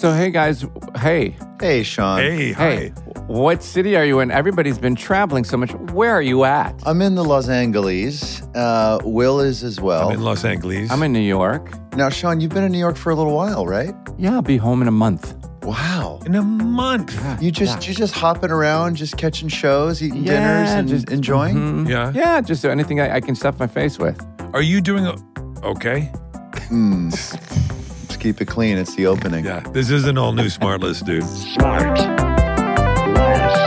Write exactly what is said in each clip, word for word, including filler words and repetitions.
So, hey, guys. Hey. Hey, Sean. Hey, hi. Hey. What city are you in? Everybody's been traveling so much. Where are you at? I'm in the Los Angeles. Uh, Will is as well. I'm in Los Angeles. I'm in New York. Now, Sean, you've been in New York for a little while, right? Yeah, I'll be home in a month. Wow. in a month. Yeah, You just yeah. you just hopping around, just catching shows, eating Yeah, dinners, and just- enjoying. Mhm. Yeah. Yeah, just anything I, I can stuff my face with. Are you doing a, okay? Mm. Let's keep it clean. It's the opening. Yeah. This is an all new smart list, dude. Smart. Less.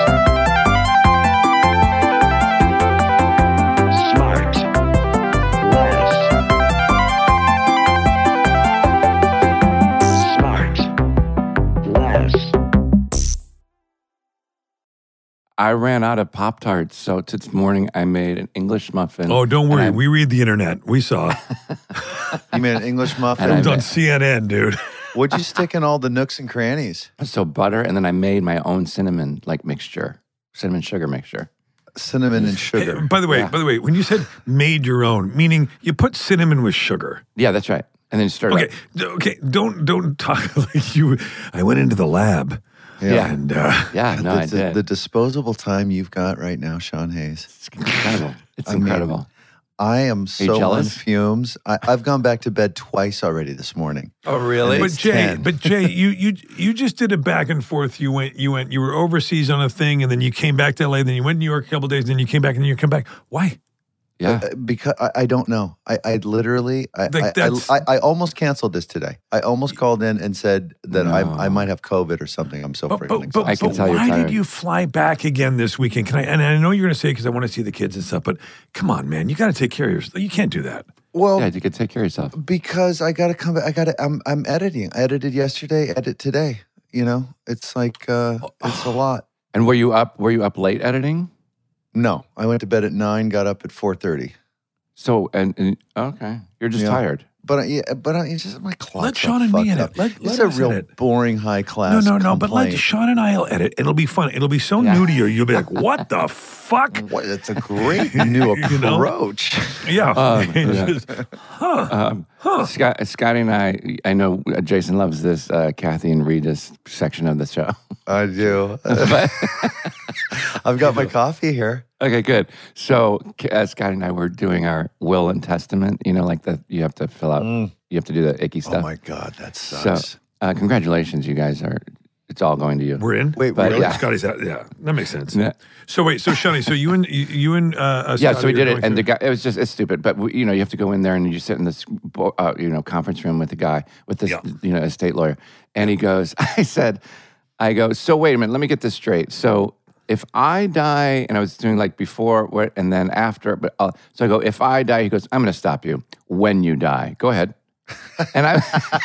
Smart. Less. Smart. Less. I ran out of Pop-Tarts, so this morning I made an English muffin. Oh, don't and worry. I- We read the internet. We saw. You made an English And muffin. I It was bet. on C N N, dude. What'd you stick in all the nooks and crannies? So butter, and then I made my own cinnamon like mixture, cinnamon sugar mixture. Cinnamon and Hey, sugar. by the way, Yeah. by the way, when you said made your own, meaning you put cinnamon with sugar. Yeah, that's right. And then you stir it Okay, up. d- okay. Don't don't talk like you. I went into the lab. Yeah. And uh, Yeah, no, the, I the- did. the disposable time you've got right now, Sean Hayes. It's incredible. It's I mean, incredible. I am so jealous? on fumes. I, I've gone back to bed twice already this morning. Oh, really? but It's Jay, ten. but Jay, you you you just did a back and forth. You went you went you were overseas on a thing, and then you came back to L A. Then you went to New York a couple of days, and then you came back, and then you come back. Why? Yeah. Uh, because I, I don't know. I, I literally, I, Like, I, I, that's- I, I almost canceled this today. I almost called in and said that I, No. I might have COVID or something. I'm so But, freaking but, but, exhausted. I can but tell you're why tired. did you fly back again this weekend? Can I? And I know you're going to say because I want to see the kids and stuff. But come on, man, you got to take care of yourself. You can't do that. Well, Yeah, you could take care of yourself. because I got to come back. I got to, I'm, I'm editing. I edited yesterday, edit today. You know, it's like, uh, it's a lot. And were you up? Were you up late editing? No, I went to bed at nine, got up at four thirty. So and, and okay, you're just Yeah. tired. But I, yeah, but I, it's just my clock. Let Sean and me edit. Let- it's let a us real edit. boring high No, class. no, no. But let complaint. Sean and I'll edit. It'll be fun. It'll be so Yeah. new to you. You'll be like, "What the fuck?" What, it's a great new You know? approach. Yeah. Um, It's yeah. just, huh. Um, Scott, Scotty and I, I know Jason loves this uh, Kathy and Regis section of the show. I do. But- I've got my coffee here. okay, good. So uh, Scotty and I were doing our will and testament. You know, like the you have to fill out, you have to do the icky Oh stuff. my God, that so, sucks. uh, congratulations, you guys are. It's all going to you. We're in. Wait, but really? yeah. Scotty's out. Yeah, that makes sense. Yeah. So wait, so Shawnee, so you and you, you and uh, uh, Yeah, Scotty so we are did going it, and the through- guy. It was just it's stupid, but we, you know you have to go in there and you sit in this bo- uh, you know conference room with the guy with this Yeah. you know estate lawyer, and he goes. I said, I go. So wait a minute, let me get this straight. So if I die, and I was doing like before, what, and then after, but uh, so I go. If I die, he goes. I'm going to stop you when you die. Go ahead. And I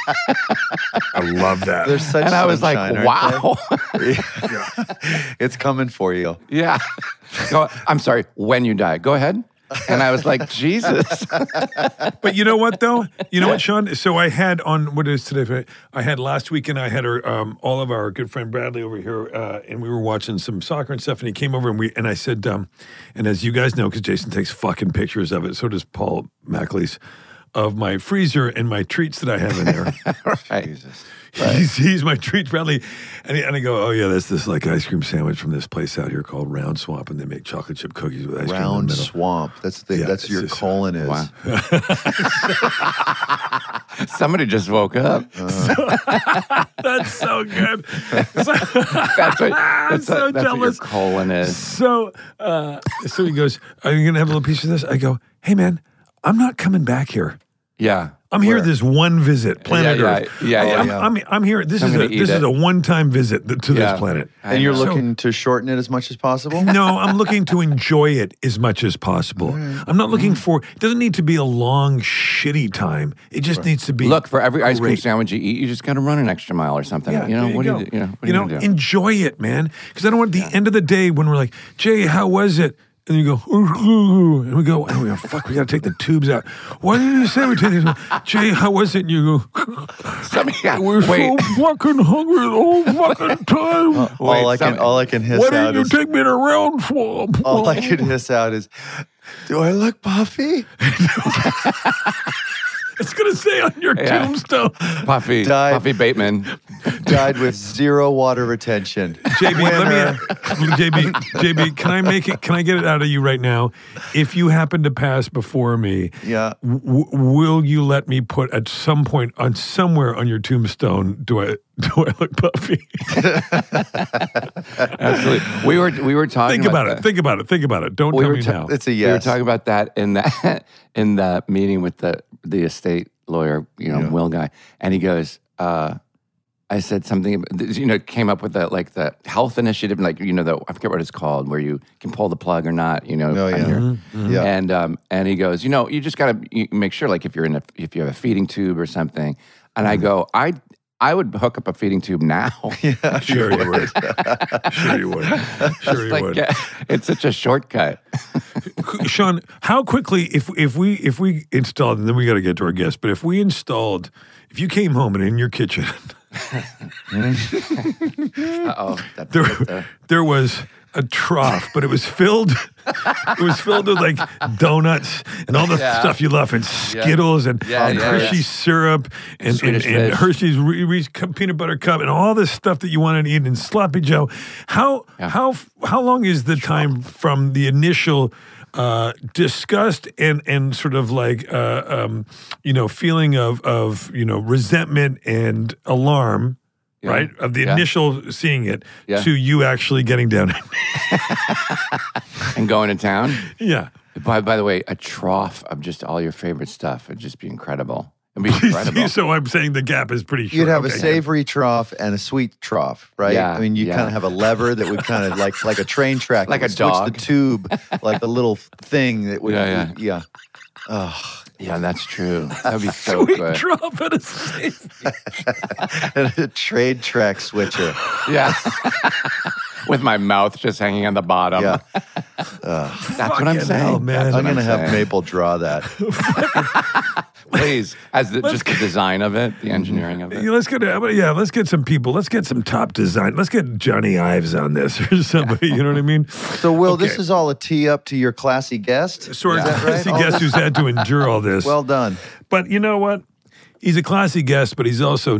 I love that. There's such and I was like, sunshine, aren't wow, they? It's coming for you. yeah. Go, I'm sorry. When you die, go ahead. And I was like, Jesus. But you know what, though? You know what, Sean? So I had on, what is today? I had last weekend, I had our, um, all of our good friend Bradley over here, uh, and we were watching some soccer and stuff, and he came over, and we, and I said, um, and as you guys know, because Jason takes fucking pictures of it, so does Paul Mackley's, of my freezer and my treats that I have in there. Right. Jesus. He's, he's my treat, Bradley. And, he, and I go, oh, yeah, that's this like ice cream sandwich from this place out here called Round Swamp, and they make chocolate chip cookies with ice cream in Round the middle. swamp. That's the Yeah, that's it's your just- colon is. Wow. Somebody just woke up. That's so good. That's what, that's so what, that's what your jealous. colon is. So, uh, so he goes, "Are you gonna have a little piece of this?" I go, "Hey, man, I'm not coming back here. Yeah. I'm here Where? this one visit, planet Yeah, yeah, Earth. yeah, yeah. I'm, I'm, I'm here. This I'm is a gonna eat this is it. a one time visit th- to Yeah. this planet. I And you're know. looking to shorten it as much as possible? No, I'm looking to enjoy it as much as possible. I'm not looking for. It doesn't need to be a long, shitty time. It just needs to be. Look, for every ice cream great. sandwich you eat, you just got to run an extra mile or something. Yeah, you know, there what go. do you do? You know, what you are know, you gonna do? enjoy it, man. Because I don't want at the end of the day when we're like, Jay, how was it? And you go, and we go, oh, fuck, we got to take the tubes out. Why did you say we take these? Jay, how was it? And you go, Somebody- yeah, we're wait. so fucking hungry the whole fucking time. all Wait, I can some- all I can hiss Why out didn't you is take me to Round Swamp? all I can hiss out is, do I look puffy? was going to say on your Yeah. tombstone. Puffy, Died. Puffy Bateman. Died with zero water retention. J B, Winner. let me, J B, J B, can I make it? Can I get it out of you right now? If you happen to pass before me, Yeah. w- will you let me put at some point on somewhere on your tombstone? Do I do I look puffy? Absolutely. We were we were talking Think about that. it. Think about it. Think about it. Don't We tell were me ta- now. It's a We were yes. talking about that in that in the meeting with the the estate lawyer, you know, Yeah. Will guy, and he goes, uh, I said something, about- you know, came up with the like the health initiative, like you know, the I forget what it's called, where you can pull the plug or not, you know. Oh, on yeah. your- Mm-hmm. Yeah. And um, and he goes, you know, you just got to make sure, like if you're in a if you have a feeding tube or something. And I go, I I would hook up a feeding tube now. Sure you would. Sure you would. Sure you Like, would. yeah, it's such a shortcut. Sean, how quickly, if if we if we installed, and then we got to get to our guests, but if we installed, if you came home and in your kitchen, Uh-oh. That's there right there. there was a trough, but it was filled. It was filled with like donuts and all the Yeah. stuff you love, and Skittles and, Yeah, and yeah, Hershey's yeah. syrup and, and, Swedish and fish. Hershey's Re- Reese cu- peanut butter cup and all this stuff that you wanted to eat and sloppy Joe. How Yeah. how how long is the time from the initial uh, disgust and and sort of like uh, um, you know feeling of of you know resentment and alarm? Yeah. Right? Of the Yeah. initial seeing it Yeah. to you actually getting down. And going to town. yeah. By, by the way, a trough of just all your favorite stuff would just be incredible. It'd be incredible. So I'm saying the gap is pretty short. You'd have Okay, a good. savory trough and a sweet trough, right? Yeah, I mean, you yeah. kind of have a lever that would kind of like like a train track, Like that a would dog. switch the tube, like a little thing that would, Yeah, yeah. Oh, Yeah, that's true. That'd be so Sweet good. drop at a safe. a trade track switcher. Yeah. With my mouth just hanging on the bottom. Yeah, That's what I'm Fucking saying. hell, man. That's I'm what gonna have saying. Maple draw that. Please, as the, just the design of it, the engineering of it. Yeah, let's get yeah, let's get some people. Let's get some top design. Let's get Johnny Ives on this or somebody. You know what I mean? So, Will, this Okay. is all a tee up to your classy guest. Sort of Is that right? classy All guest this- who's had to endure all this. Well done. But you know what? He's a classy guest, but he's also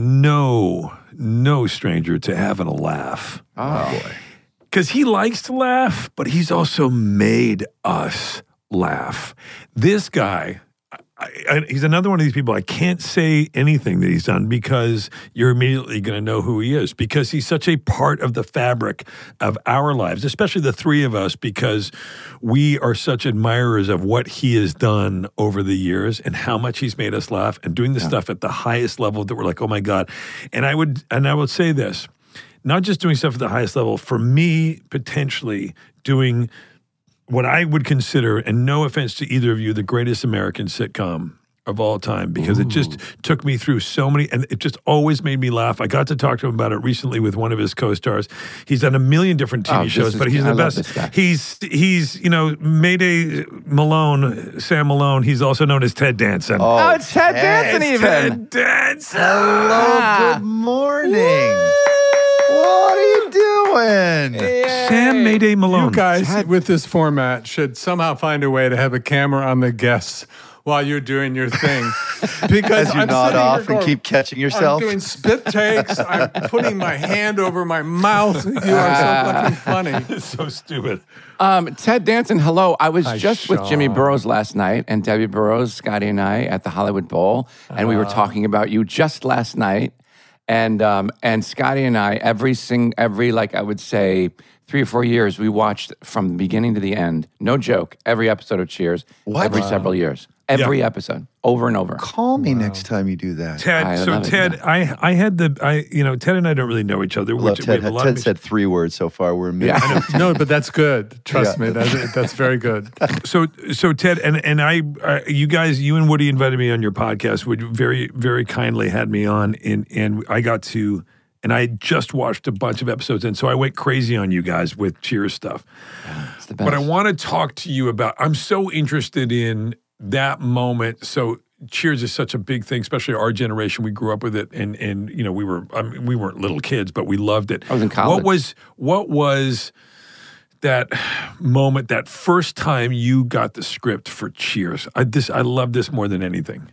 no no stranger to having a laugh. Oh, boy. Because he likes to laugh, but he's also made us laugh. This guy, I, I, he's another one of these people. I can't say anything that he's done because you're immediately going to know who he is, because he's such a part of the fabric of our lives, especially the three of us, because we are such admirers of what he has done over the years and how much he's made us laugh and doing the stuff at the highest level that we're like, oh my God. And I would, and I would say this. Not just doing stuff at the highest level, for me, potentially doing what I would consider, and no offense to either of you, the greatest American sitcom of all time, because it just took me through so many, and it just always made me laugh. I got to talk to him about it recently with one of his co-stars. He's done a million different T V Oh, this shows, is- but he's I the love best. this guy. He's, he's, you know, Mayday Malone, Sam Malone. He's also known as Ted Danson. Oh, it's Ted Ted. Danson even. Ted Danson. Hello, good morning. What are you doing? Sam Mayday Malone. You guys, with this format, should somehow find a way to have a camera on the guests while you're doing your thing. Because As you I'm nod sitting here off and going, keep catching I'm yourself. doing spit takes. I'm putting my hand over my mouth. You are so fucking funny. It's so stupid. Um, Ted Danson, hello. I was Hi, just with Jimmy Sean. Burrows last night, and Debbie Burrows, Scotty, and I at the Hollywood Bowl, and we were talking about you just last night. And um, and Scotty and I, every sing, every like I would say three or four years, we watched from the beginning to the end. No joke, every episode of Cheers. What? Every several years, every Yeah. episode, over and over. Call me next time you do that. Ted, I so love it, Ted, yeah. I I had the I you know Ted and I don't really know each other. I love which Ted. we have a lot Ted of said three words so far. We're mid. Yeah. No, but that's good. Trust Yeah. me. That's, that's very good. So so Ted and and I uh, you guys you and Woody invited me on your podcast, which very very kindly had me on, and and I got to. And I just watched a bunch of episodes, and so I went crazy on you guys with Cheers stuff. It's the best. But I want to talk to you about, I'm so interested in that moment. So Cheers is such a big thing, especially our generation. We grew up with it, and and you know we were I mean, we weren't little kids, but we loved it. I was in college. What was what was that moment, that first time you got the script for Cheers? I this I love this more than anything.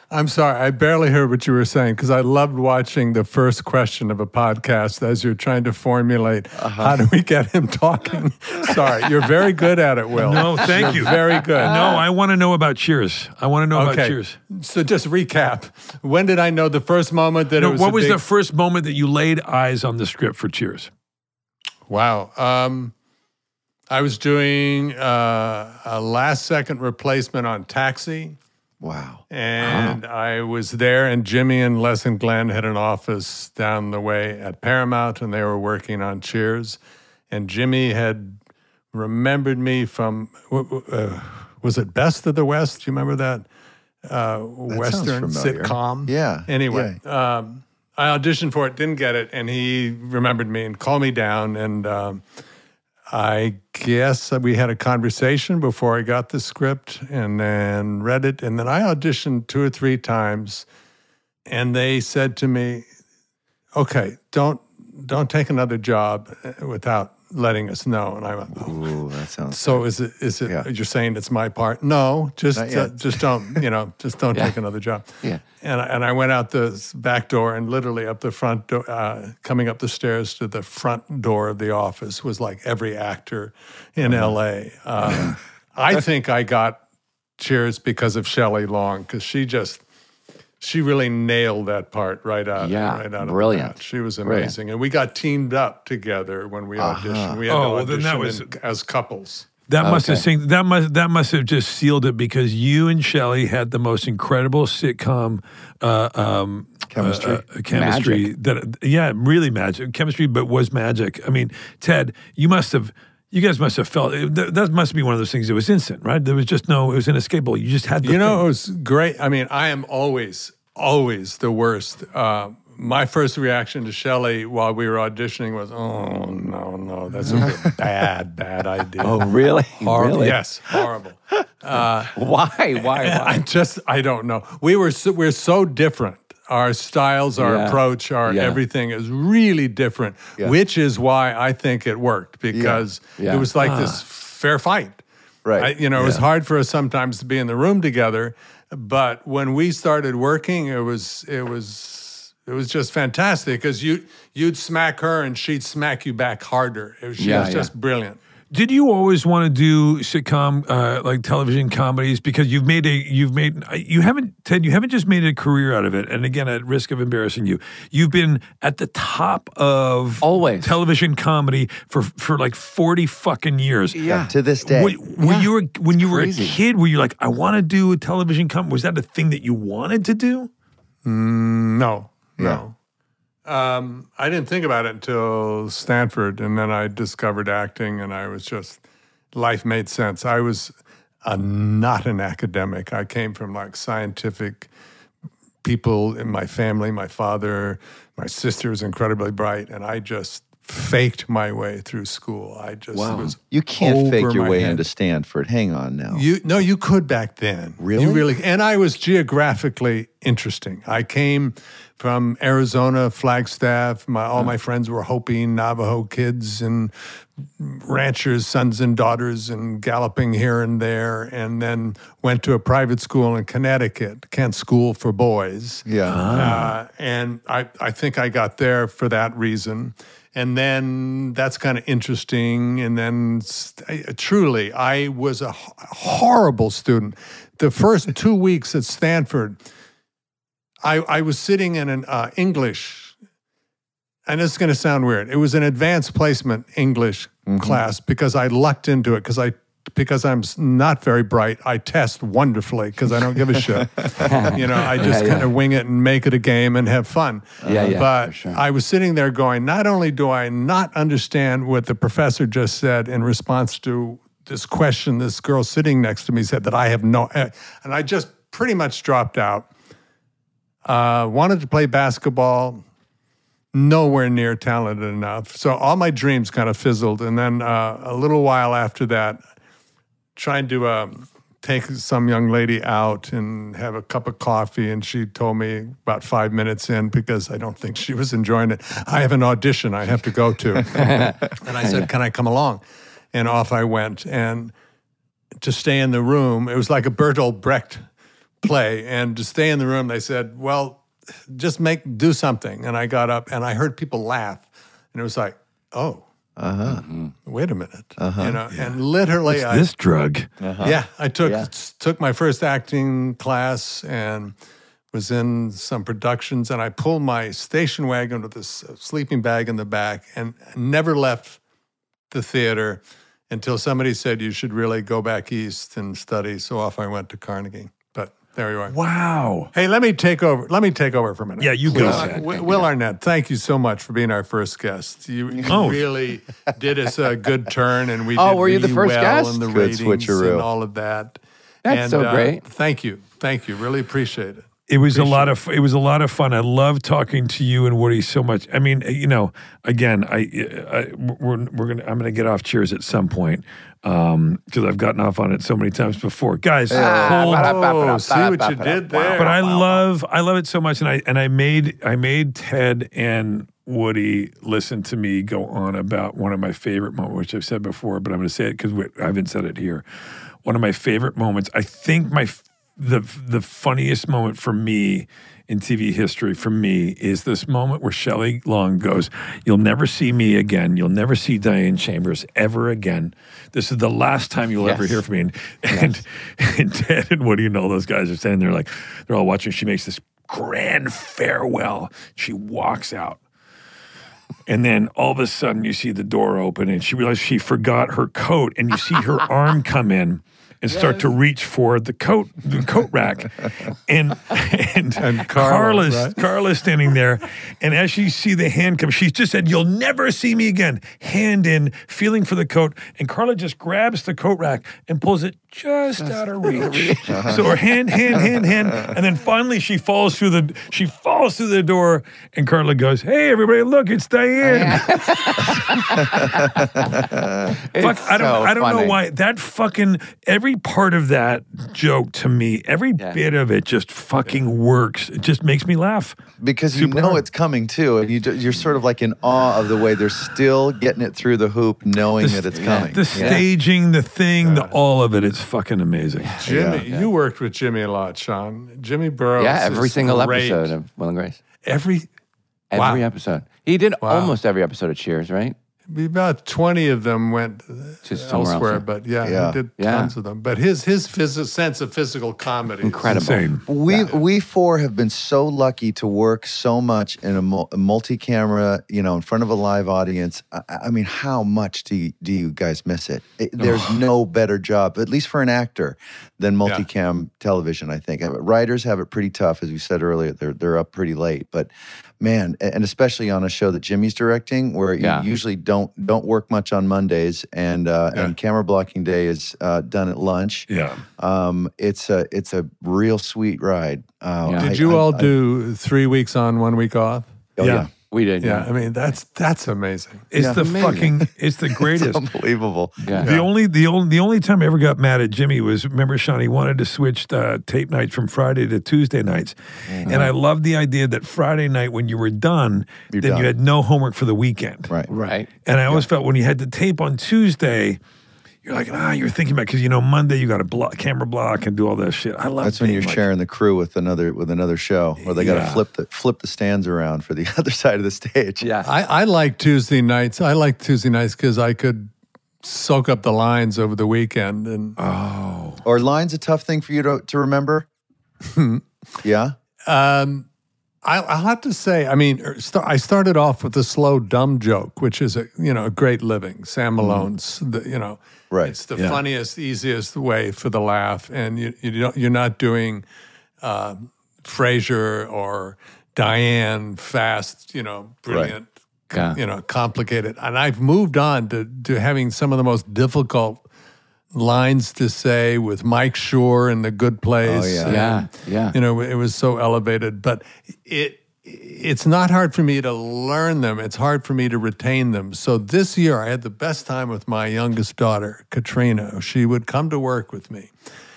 I'm sorry, I barely heard what you were saying because I loved watching the first question of a podcast as you're trying to formulate Uh-huh. how do we get him talking. Sorry, you're very good at it, Will. No, thank you. Very good. No, I want to know about Cheers. I want to know about Okay, Cheers. so just recap. When did I know the first moment that No, it was what a was big- the first moment that you laid eyes on the script for Cheers? Wow. Um, I was doing uh, a last-second replacement on Taxi. Wow. And I was there, and Jimmy and Les and Glenn had an office down the way at Paramount, and they were working on Cheers. And Jimmy had remembered me from, uh, was it Best of the West? Do you remember that? Uh, Western familiar. sitcom? Yeah, Anyway, um, I auditioned for it, didn't get it, and he remembered me and called me down, and um, I guess we had a conversation before I got the script and then read it. And then I auditioned two or three times and they said to me, okay, don't, don't take another job without letting us know. And I went, oh. Ooh, that sounds. So is it, is it, Yeah. you're saying it's my part? No, just, Not uh, yet. just don't, you know, just don't Yeah. take another job. Yeah. And I, and I went out the back door and literally up the front door, uh, coming up the stairs to the front door of the office was like every actor in L A. Uh, I think I got Cheers because of Shelley Long, because she just, she really nailed that part right out, Yeah, right out brilliant. of the bat. She was Brilliant. amazing. And we got teamed up together when we auditioned. We had Oh, to well, then that audition was- in- as couples. That must have Okay. sing, that must that must have just sealed it because you and Shelley had the most incredible sitcom uh, um, Chemistry. uh, uh, chemistry that yeah, really magic chemistry, but was magic. I mean, Ted, you must have. You guys must have felt that, that must be one of those things that was instant, right? There was just no, it was inescapable. You just had the You know, thing. it was great. I mean, I am always, always the worst. Uh, my first reaction to Shelley while we were auditioning was, oh, no, no, that's a bad, bad idea. Oh, really? Horrible. Really? Yes, horrible. Why? Why? I Why? just, I don't know. We were, so, we're so different. Our styles, our Yeah. approach, our Yeah. everything is really different, Yeah. which is why I think it worked because Yeah. it was like this fair fight. Right. I, you know, it was Yeah. hard for us sometimes to be in the room together, but when we started working, it was it was it was just fantastic because you you'd smack her and she'd smack you back harder. It was, she Yeah, was yeah. just brilliant. Did you always want to do sitcom uh, like television comedies because you've made a you've made you haven't Ted you haven't just made a career out of it, and again at risk of embarrassing you, you've been at the top of Always. television comedy for for like forty fucking years. Yeah. To this day. When, when Yeah. you were when you were crazy. a kid, were you like, I want to do a television comedy? Was that a thing that you wanted to do? No, no. Um, I didn't think about it until Stanford, and then I discovered acting, and I was just life made sense. I was a, not an academic. I came from like scientific people in my family. My father, my sister was incredibly bright, and I just faked my way through school. I just was. You can't fake over your my way head. into Stanford. Hang on now. You no, you could back then. Really? You really, and I was geographically interesting. I came from Arizona, Flagstaff. My all my friends were Hopi, Navajo kids, and ranchers, sons and daughters, and galloping here and there. And then went to a private school in Connecticut, Kent School for Boys. Yeah. Uh, and I, I think I got there for that reason. And then that's kind of interesting. And then st- I- truly, I was a h- horrible student. The first two weeks at Stanford, I, I was sitting in an uh, English, and it's going to sound weird. It was an advanced placement English class because I lucked into it because I because I'm s- not very bright. I test wonderfully because I don't give a shit. You know, I just Yeah, yeah. kind of wing it and make it a game and have fun. Yeah, yeah, But for sure. I was sitting there going, not only do I not understand what the professor just said in response to this question this girl sitting next to me said that I have no, and I just pretty much dropped out. Uh, wanted to play basketball, nowhere near talented enough. So all my dreams kind of fizzled. And then uh, a little while after that, trying to um, take some young lady out and have a cup of coffee. And she told me about five minutes in, because I don't think she was enjoying it, I have an audition I have to go to. And I said, can I come along? And off I went. And to stay in the room, it was like a Bertolt Brecht play and to stay in the room. They said, well, just make, do something. And I got up and I heard people laugh. And it was like, oh, Uh-huh. wait a minute. Uh-huh. You know, and literally I, This drug. yeah, I took Yeah. took my first acting class and was in some productions, and I pulled my station wagon with this uh, sleeping bag in the back, and never left the theater until somebody said you should really go back east and study. So off I went to Carnegie. But there you are. Wow. Hey, let me take over. Let me take over for a minute. Yeah, you go, Will, Zach. Will, Will Arnett, thank you so much for being our first guest. You, you Oh. really did us a good turn, and we Oh, did were you the really first well guest? in the Good ratings switcheroo. and all of that. That's and, so uh, great. Thank you, thank you. Really appreciate it. It was a lot of it was a lot of fun. I love talking to you and Woody so much. I mean, you know, again, I, I we're we're gonna I'm gonna get off Cheers at some point because I've gotten off on it so many times before, guys. hold- Oh, see what you did there. but I love I love it so much, and I and I made I made Ted and Woody listen to me go on about one of my favorite moments, which I've said before, but I'm going to say it because I haven't said it here. One of my favorite moments. I think my the the funniest moment for me in T V history for me is this moment where Shelley Long goes, "You'll never see me again. You'll never see Diane Chambers ever again. This is the last time you'll ever Yes. hear from me." And, and, and Ted and Woody and all those guys are standing there like, they're all watching. She makes this grand farewell. She walks out. And then all of a sudden you see the door open and she realizes she forgot her coat, and you see her arm come in and start to reach for the coat, the coat rack. And and, And Carla, Carla's, right? Carla's standing there. And as she see the hand come, she just said, "You'll never see me again." Hand in, feeling for the coat. And Carla just grabs the coat rack and pulls it just out of reach. So her hand, hand, hand, hand. And then finally she falls through the, she falls through the door, and Carla goes, "Hey, everybody, look, it's Diane." Fuck, I don't, so I don't know funny. why that fucking every part of that joke to me, every Yeah. bit of it just fucking works. It just makes me laugh. Because you Super know hard. it's coming too, and you ju- you're sort of like in awe of the way they're still getting it through the hoop, knowing that it's coming. The staging, the thing, the all of it, it's fucking amazing. Jimmy, Yeah. you worked with Jimmy a lot, Sean. Jimmy Burrows. Yeah, every is single great. episode of Will and Grace. Every Every Wow. episode. He did Wow. almost every episode of Cheers, right? about twenty of them went Just somewhere elsewhere, else. but yeah, Yeah. he did Yeah. tons of them. But his his phys- sense of physical comedy, is Incredible. Insane. We we four have been so lucky to work so much in a, mul- a multi-camera, you know, in front of a live audience. I, I mean, how much do you, do you guys miss it? It- there's no better job, at least for an actor, than multicam television. I think Uh, writers have it pretty tough, as we said earlier. They're they're up pretty late, but man, a- and especially on a show that Jimmy's directing, where Yeah. you usually don't don't work much on Mondays, and uh, Yeah. and camera blocking day is uh, done at lunch. Yeah. Um, it's a it's a real sweet ride. Uh, Yeah. I- Did you I- all I- do three weeks on, one week off? Oh, Yeah. yeah. We did. Yeah, I mean that's that's amazing. It's Yeah. the Amazing. fucking, it's the It's greatest. unbelievable. Yeah. The only the only the only time I ever got mad at Jimmy was, remember, Sean, he wanted to switch uh, tape nights from Friday to Tuesday nights, and I loved the idea that Friday night when you were done, You're then done. you had no homework for the weekend. Right. Right. And I always felt when you had the tape on Tuesday, you're like, ah, you're thinking about, because you know Monday you got to block, camera block and do all that shit. I love. That's when being you're like, sharing the crew with another with another show, where they got to Yeah. flip the flip the stands around for the other side of the stage. Yeah. I, I like Tuesday nights. I like Tuesday nights because I could soak up the lines over the weekend. And Oh, Or lines a tough thing for you to to remember? Yeah. um, I, I'll have to say, I mean, er, st- I started off with the slow dumb joke, which is a you know a great living. Sam Malone's, the, you know, Right. It's the Yeah. funniest, easiest way for the laugh, and you you don't you're not doing uh, Frasier or Diane fast, you know, brilliant, Yeah. you know, complicated. And I've moved on to to having some of the most difficult lines to say with Mike Shore in The Good Place. Oh, yeah. and, Yeah. Yeah. you know, it was so elevated, but it it's not hard for me to learn them. It's hard for me to retain them. So this year I had the best time with my youngest daughter, Katrina. She would come to work with me.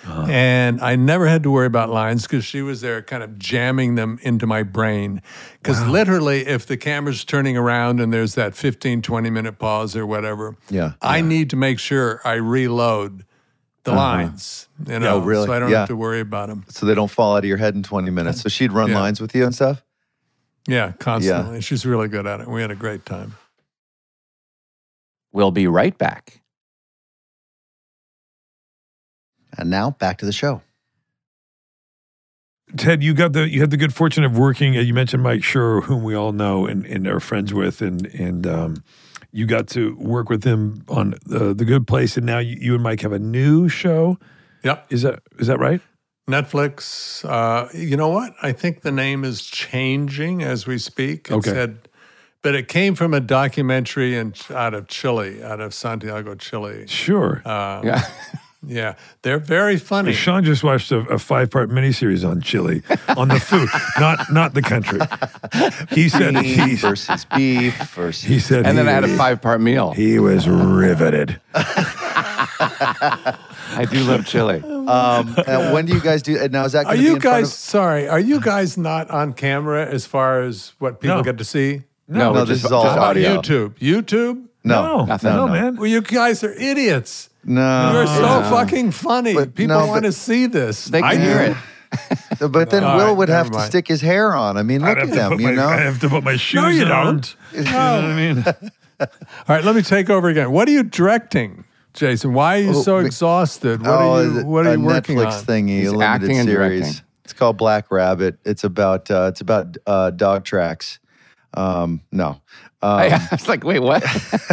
And I never had to worry about lines because she was there kind of jamming them into my brain. Because literally, if the camera's turning around and there's that fifteen, twenty minute pause or whatever, Yeah. I need to make sure I reload the lines. You know, Oh, really? So I don't Yeah. have to worry about them. So they don't fall out of your head in twenty minutes. So she'd run Yeah. lines with you and stuff? Yeah, constantly. She's really good at it. We had a great time. We'll be right back. And now back to the show. Ted, you got the you had the good fortune of working. uh, You mentioned Mike Schur, whom we all know and, and are friends with, and and um, you got to work with him on the the Good Place, and now you, you and Mike have a new show. Yep. Is that is that right? Netflix. Uh, you know what? I think the name is changing as we speak. It Okay. said, but it came from a documentary in, out of Chile, out of Santiago, Chile. Sure. Uh, Yeah. Yeah, they're very funny. Sean just watched a, a five part miniseries on Chile, on the food, not not the country. He said he Beef versus beef versus. he said And then he, I had a five part meal. He was riveted. I do love chili. Um, and when do you guys do? and Now is that Are going to be you in front guys, of- sorry, are you guys not on camera as far as what people No. get to see? No, No, we're this just, is all just How about audio. YouTube? YouTube? No, nothing. no, no. man. Well, you guys are idiots. No. You're so No. fucking funny. But People no, want but- to see this. They I can do. hear it. But then All Will right, would have never to mind. stick his hair on. I mean, look I'd have at to them, put you my, know? I have to put my shoes No, you on. don't. You know what I mean? All right, let me take over again. What are you directing, Jason? Why are you Oh, so me- exhausted? What oh, are you What are a you working Netflix on? thingy, He's a limited acting and series. directing. It's called Black Rabbit. It's about uh, it's about uh, dog tracks. Um, no, um, I was like, wait, what?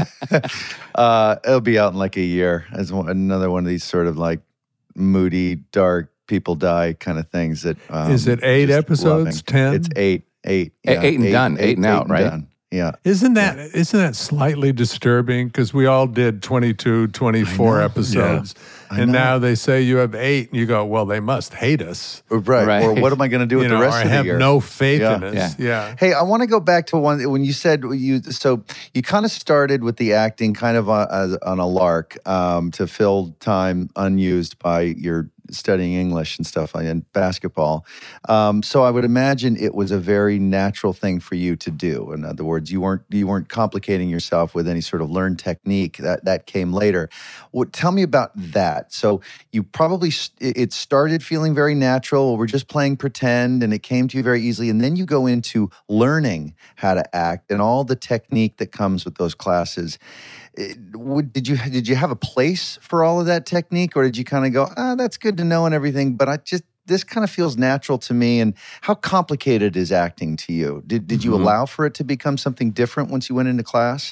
uh, it'll be out in like a year. As one, another one of these sort of like moody, dark, people die kind of things. That um, Is it eight just episodes? loving. ten? It's eight, eight, Eight- yeah, eight and done. Eight and out, right? done. Yeah. Isn't that isn't that slightly disturbing? Because we all did twenty-two, twenty-four episodes. I And know. now they say you have eight, and you go, well, they must hate us. Right. Right. Or what am I going to do with You the know, rest or of the have year? no faith Yeah. in us. Yeah. Hey, I want to go back to one when you said you. So you kind of started with the acting kind of on, as, on a lark um, to fill time unused by your studying English and stuff like and basketball. Um, so I would imagine it was a very natural thing for you to do. In other words, you weren't you weren't complicating yourself with any sort of learned technique. That that came later. What, tell me about that. So you probably it started feeling very natural. We're just playing pretend, and it came to you very easily. And then you go into learning how to act and all the technique that comes with those classes. It- would- Did you did you have a place for all of that technique, or did you kind of go, ah, that's good to know and everything, but I just this kind of feels natural to me? And how complicated is acting to you? Did did you Mhm. allow for it to become something different once you went into class?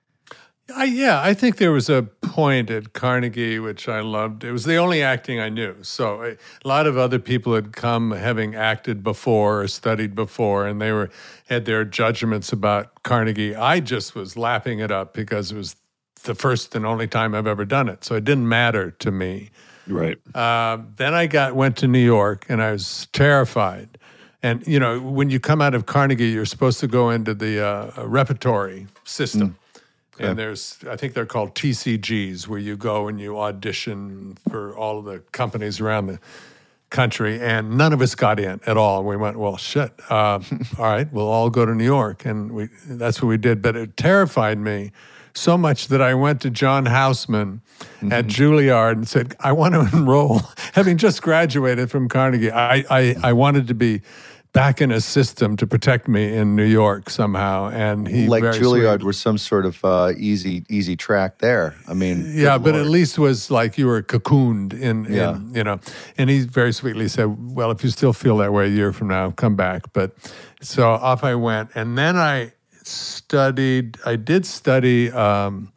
I, yeah, I think there was a point at Carnegie which I loved. It was the only acting I knew. So a lot of other people had come having acted before or studied before, and they were had their judgments about Carnegie. I just was lapping it up because it was the first and only time I've ever done it. So it didn't matter to me. Right. Uh, then I got went to New York, and I was terrified. And you know, when you come out of Carnegie, you're supposed to go into the uh, repertory system. And there's, I think they're called T C Gs, where you go and you audition for all of the companies around the country. And none of us got in at all. And we went, well, shit. Uh, all right, we'll all go to New York. And we that's what we did. But it terrified me so much that I went to John Houseman at Juilliard and said, I want to enroll. Having just graduated from Carnegie, I, I, I wanted to be back in a system to protect me in New York somehow. And he Like very Juilliard sweet- was some sort of uh, easy easy track there. I mean, Yeah, good but Lord. at least was like you were cocooned in, in Yeah. you know. And he very sweetly said, well, if you still feel that way a year from now, come back. But so off I went. And then I studied, I did study um,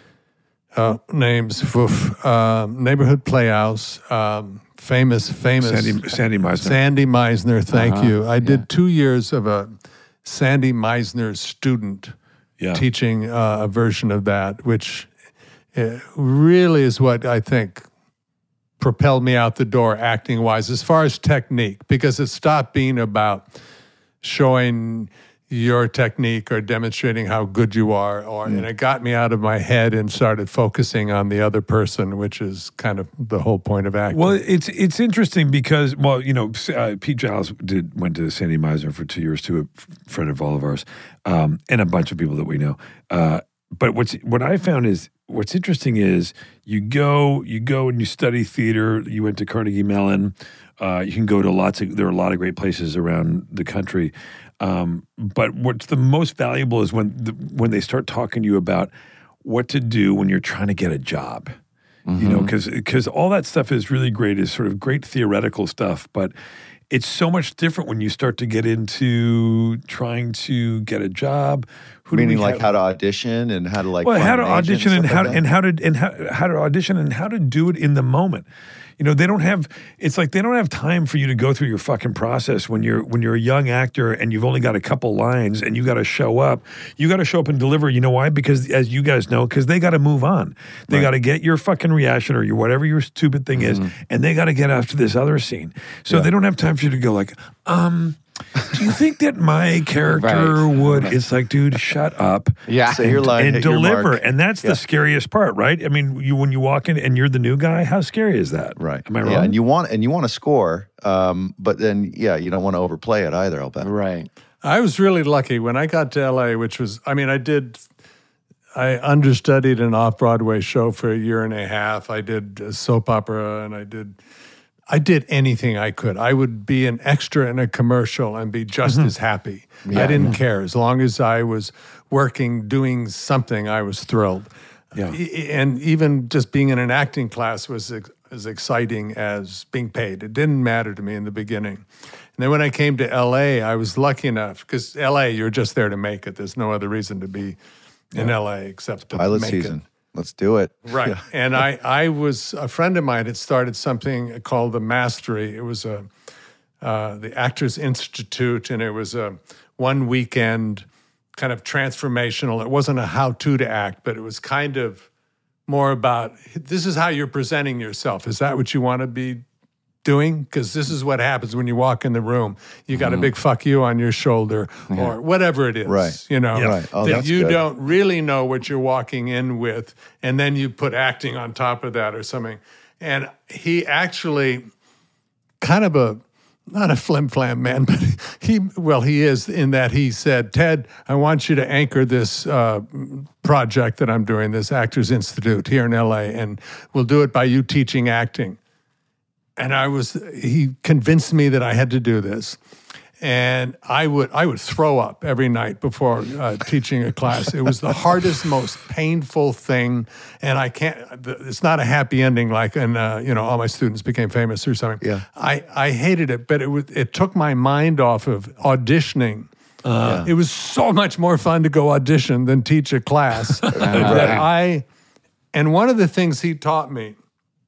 uh, names, oof, um, Neighborhood Playhouse, um, famous, famous. Sandy Sandy Meisner. Sandy Meisner, thank Uh-huh, you. I did yeah. two years of a Sandy Meisner student yeah. teaching uh, a version of that, which uh, really is what I think propelled me out the door acting wise as far as technique, because it stopped being about showing your technique or demonstrating how good you are, or and it got me out of my head and started focusing on the other person, which is kind of the whole point of acting. Well, it's it's interesting because, well, you know, uh, Pete Giles did went to Sandy Meisner for two years too, a f- friend of all of ours, um, and a bunch of people that we know. Uh, but what's what I found is what's interesting is you go, you go and you study theater. You went to Carnegie Mellon. Uh, you can go to lots of. There are a lot of great places around the country. Um, but what's the most valuable is when the, when they start talking to you about what to do when you're trying to get a job. Mm-hmm. You know, because because all that stuff is really great. Is sort of great theoretical stuff, but it's so much different when you start to get into trying to get a job. Who Meaning do we like have? how to audition and how to like well, find how to an agent audition and stuff how like and that? how to and how, how to audition and how to do it in the moment. You know, they don't have. It's like they don't have time for you to go through your fucking process when you're when you're a young actor and you've only got a couple lines and you got to show up. You got to show up and deliver. You know why? Because as you guys know, because they got to move on. They Right. got to get your fucking reaction or your whatever your stupid thing Mm-hmm. is, and they got to get after this other scene. So Yeah. they don't have time for you to go like, um. Do you think that my character Right. would? It's like, dude, shut up. Yeah. Say your line, and hit your deliver. mark. And that's Yeah. the scariest part, right? I mean, you when you walk in and you're the new guy, how scary is that? Right. Am I wrong? Yeah, and you want and you want to score, um, but then yeah, you don't want to overplay it either. I'll bet. Right. I was really lucky when I got to L A, which was, I mean, I did, I understudied an off Broadway show for a year and a half. I did a soap opera and I did, I did anything I could. I would be an extra in a commercial and be just as happy. I didn't care. As long as I was working, doing something, I was thrilled. Yeah. E- And even just being in an acting class was ex- as exciting as being paid. It didn't matter to me in the beginning. And then when I came to L A, I was lucky enough, because L A, you're just there to make it. There's no other reason to be in L A except to Pilot make season. it. Let's do it. Right. And I, I was, a friend of mine had started something called the Mastery. It was a, uh, the Actors Institute, and it was a one weekend kind of transformational. It wasn't a how-to to act, but it was kind of more about, this is how you're presenting yourself. Is that what you want to be doing? Because this is what happens when you walk in the room. You got a big fuck you on your shoulder or whatever it is. Right. You know, Yeah. Right. Oh, that that's you good. don't really know what you're walking in with. And then you put acting on top of that or something. And he actually kind of a, not a flim-flam man, but he, well, he is in that he said, Ted, I want you to anchor this uh, project that I'm doing, this Actors Institute here in L A, and we'll do it by you teaching acting. And I was, he convinced me that I had to do this. And I would, I would throw up every night before uh, teaching a class. It was the hardest, most painful thing. And I can't, it's not a happy ending like, and uh, you know, all my students became famous or something. Yeah. I, I hated it, but it was, it took my mind off of auditioning. It was so much more fun to go audition than teach a class. that I, and one of the things he taught me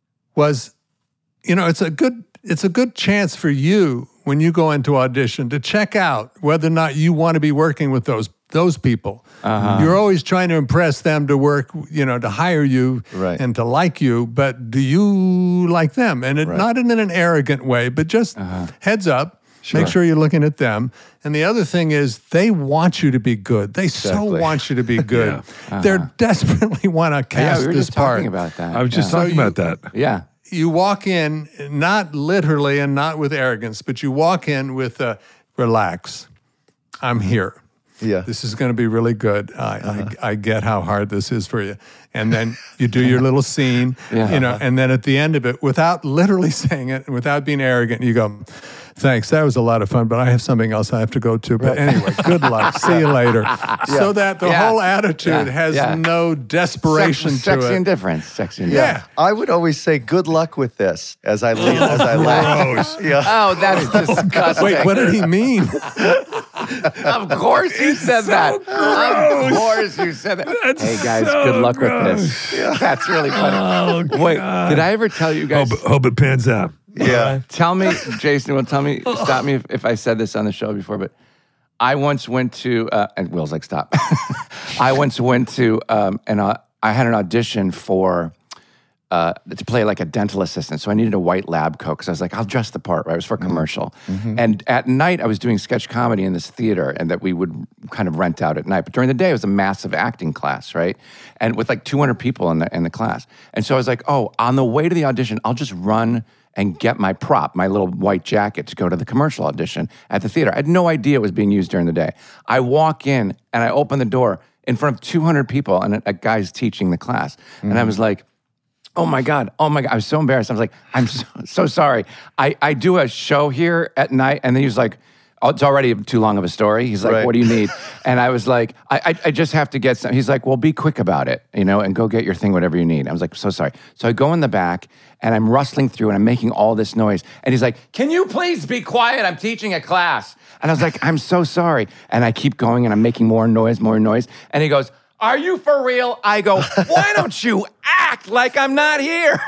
was, you know, it's a good it's a good chance for you when you go into audition to check out whether or not you want to be working with those those people. Uh-huh. You're always trying to impress them to work, you know, to hire you Right. and to like you, but do you like them? And it, Right. not in an arrogant way, but just heads up. Make sure you're looking at them. And the other thing is they want you to be good. They Exactly. so want you to be good. Yeah. Uh-huh. They're desperately want to Yeah, cast we were this just part. talking about that. I was just yeah. talking So you- about that. Yeah. You walk in, not literally and not with arrogance, but you walk in with a relax. I'm here. Yeah. This is going to be really good. I, I I get how hard this is for you. And then you do your little scene, Yeah. you know, and then at the end of it, without literally saying it and without being arrogant, you go, thanks, that was a lot of fun, but I have something else I have to go to. But anyway, good luck. See you later. So that the Yeah. whole attitude Yeah. has Yeah. no desperation Sex, to sexy it. indifference. Sexy Yeah. indifference. I would always say, "Good luck with this," as I leave, as I laugh. Yeah. Oh, that's disgusting. Wait, what did he mean? Of course you said that. Of course you said that. That's hey guys, so good luck with gross. this. That's really funny. Oh, Wait, God. did I ever tell you guys? Hope, hope it pans out. Yeah. Tell me, Jason. Well, tell me. Stop me if, if I said this on the show before. But I once went to, uh, and Will's like, stop. I once went to, um, and uh, I had an audition for uh, to play like a dental assistant. So I needed a white lab coat because I was like, I'll dress the part. Right? It was for a commercial. And at night, I was doing sketch comedy in this theater, and that we would kind of rent out at night. But during the day, it was a massive acting class, right? And with like two hundred people in the in the class. And so I was like, oh, on the way to the audition, I'll just run and get my prop, my little white jacket, to go to the commercial audition at the theater. I had no idea it was being used during the day. I walk in and I open the door, in front of two hundred people, and a, a guy's teaching the class. Mm-hmm. And I was like, oh my God, oh my God. I was so embarrassed. I was like, I'm so, so sorry. I, I do a show here at night. And then he was like, oh, it's already too long of a story. He's like, right. What do you need? And I was like, I, I I just have to get some. He's like, well, be quick about it, you know, and go get your thing, whatever you need. I was like, so sorry. So I go in the back and I'm rustling through and I'm making all this noise. And he's like, can you please be quiet? I'm teaching a class. And I was like, I'm so sorry. And I keep going and I'm making more noise, more noise. And he goes, are you for real? I go, why don't you act like I'm not here?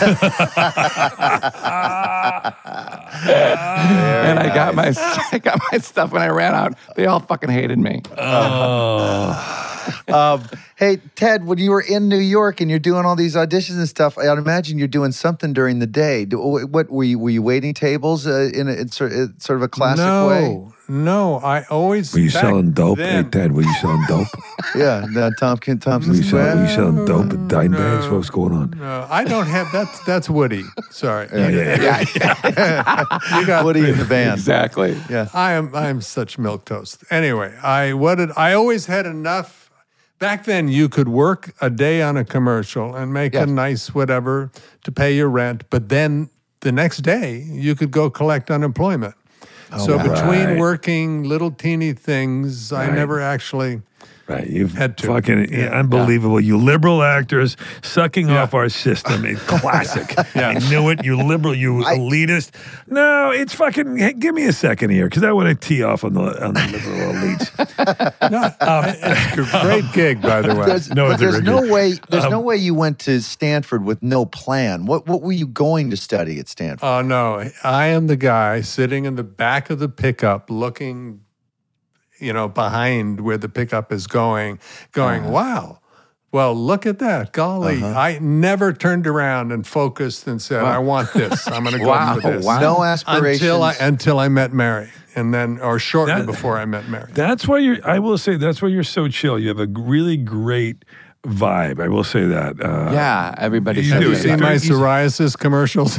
And I got my I got my stuff when I ran out. They all fucking hated me. Oh. um, hey, Ted, when you were in New York and you're doing all these auditions and stuff, I'd imagine you're doing something during the day. Do, what were you? Were you waiting tables uh, in, a, in sort of, sort of a classic no, way? No, I always. Were you back selling dope? then- Hey, Ted, were you selling dope? Yeah, uh, Tompkins, Thompson Were you, sell, Square. were you selling dope at dime bags? no. What's going on? No, I don't have that's that's Woody. Sorry. Yeah, yeah, yeah. You got Woody in the band. Exactly. Yeah. I am I am such milquetoast. Anyway, I what did I always had enough. Back then, you could work a day on a commercial and make Yes. a nice whatever to pay your rent, but then the next day you could go collect unemployment. so wow. between Right. working little teeny things, I Right. never actually. Right, you've Had to. Fucking Yeah. unbelievable. You liberal actors sucking off our system. It's classic. I knew it. You liberal, you I- elitist. No, it's fucking, hey, give me a second here because I want to tee off on the, on the liberal elites. No, it's a great gig, by the way. There's, No, but it's a there's good no gig. way. There's Um, no way you went to Stanford with no plan. What What were you going to study at Stanford? Oh no, I am the guy sitting in the back of the pickup looking, you know, behind where the pickup is going, going, Uh-huh. wow. Well, look at that. Golly, I never turned around and focused and said, I want this. I'm going to go Wow, for this. wow. No aspirations. Until I until I met Mary. And then or shortly That- before I met Mary. That's why you're, I will say, that's why you're so chill. You have a really great vibe. I will say that. Uh, Yeah, everybody You says do. You that. see It's my very easy. psoriasis commercials?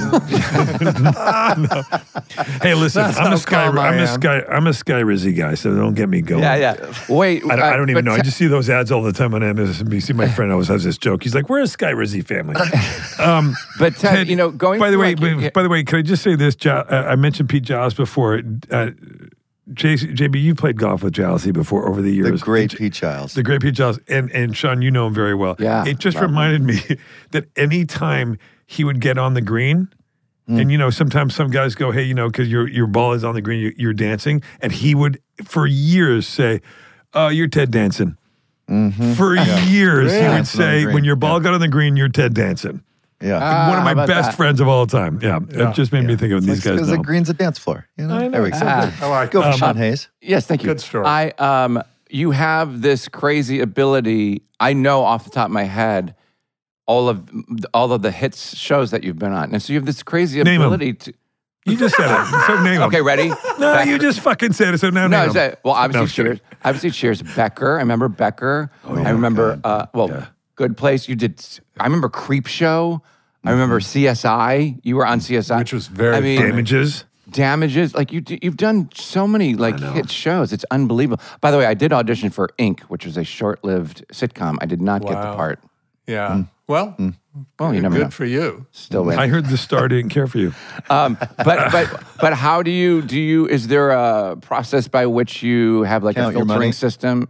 Hey, listen, That's I'm how a Sky, calm I I'm a am. Sky, I'm a Sky Rizzy guy, so don't get me going. Yeah, yeah. Wait, I don't, I don't uh, even but know. I te- just see those ads all the time on M S N B C. My friend always has this joke. He's like, "We're a Sky Rizzy family." Um, But Ted, you know, going. by the through, way, like, by, yeah, by the way, can I just say this? Jo- uh, I mentioned Pete Giles before. Uh, J- JB, you played golf with Jalisi before over the the years. great And- Pete Childs. The great Pete Giles. And, and Sean, you know him very well. Yeah, It just love him. reminded me that anytime he would get on the green, and you know, sometimes some guys go, hey, you know, because your your ball is on the green, you, you're dancing. And he would, for years, say, oh, you're Ted Danson. For years, he Dancing on would the say, green. when your ball got on the green, you're Ted Danson. Yeah. Ah, One of how my about best that? friends of all time. Yeah, it just made me think of these guys. Because know. the green's a dance floor. You know? I know. There we go. Ah. I like Go for um, Sean Hayes. Yes, thank you. Good story. I um, you have this crazy ability. I know off the top of my head all of all of the hits shows that you've been on, and so you have this crazy Name 'em. ability to. You just said it. So name 'em. Okay, ready? No, Beck- you just fucking said it. So now No, name it's 'em. a- well, obviously No, sure. Cheers. Obviously Cheers. Becker. I remember Becker. I remember. Uh, well, Yeah. Good Place. You did. I remember Creep Show. I remember C S I. You were on C S I, Which was very I mean, funny. Damages. Damages. Like you, you've done so many like hit shows. It's unbelievable. By the way, I did audition for Ink, which was a short-lived sitcom. I did not get the Wow. part. Yeah. Well, Well, you never good know. for you. Still waiting. I heard the star didn't care for you. Um, but but but how do you do you? Is there a process by which you have like Count a your money? filtering system?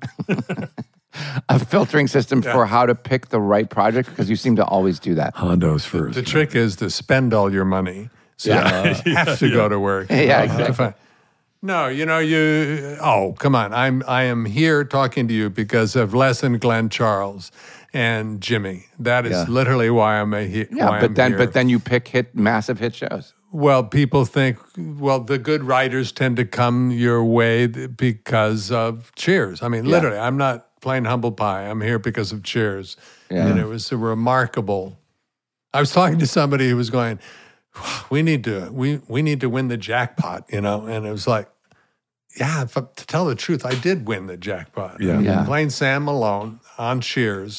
A filtering system for how to pick the right project, because you seem to always do that. Hondos first. The trick is to spend all your money. So Yeah. you have to go to work. Yeah, You have to exactly. find- No, you know, you oh, come on. I'm I am here talking to you because of Les and Glenn Charles and Jimmy. That is Yeah. literally why I'm a he, Yeah, why but I'm then here. but then you pick hit massive hit shows. Well, people think, well, the good writers tend to come your way th- because of Cheers. I mean, literally, I'm not playing humble pie. I'm here because of Cheers. Yeah. And it was a remarkable. I was talking to somebody who was going, we need to we we need to win the jackpot, you know? And it was like, yeah, if, to tell the truth, I did win the jackpot. Yeah. Yeah. Playing Sam Malone on Cheers.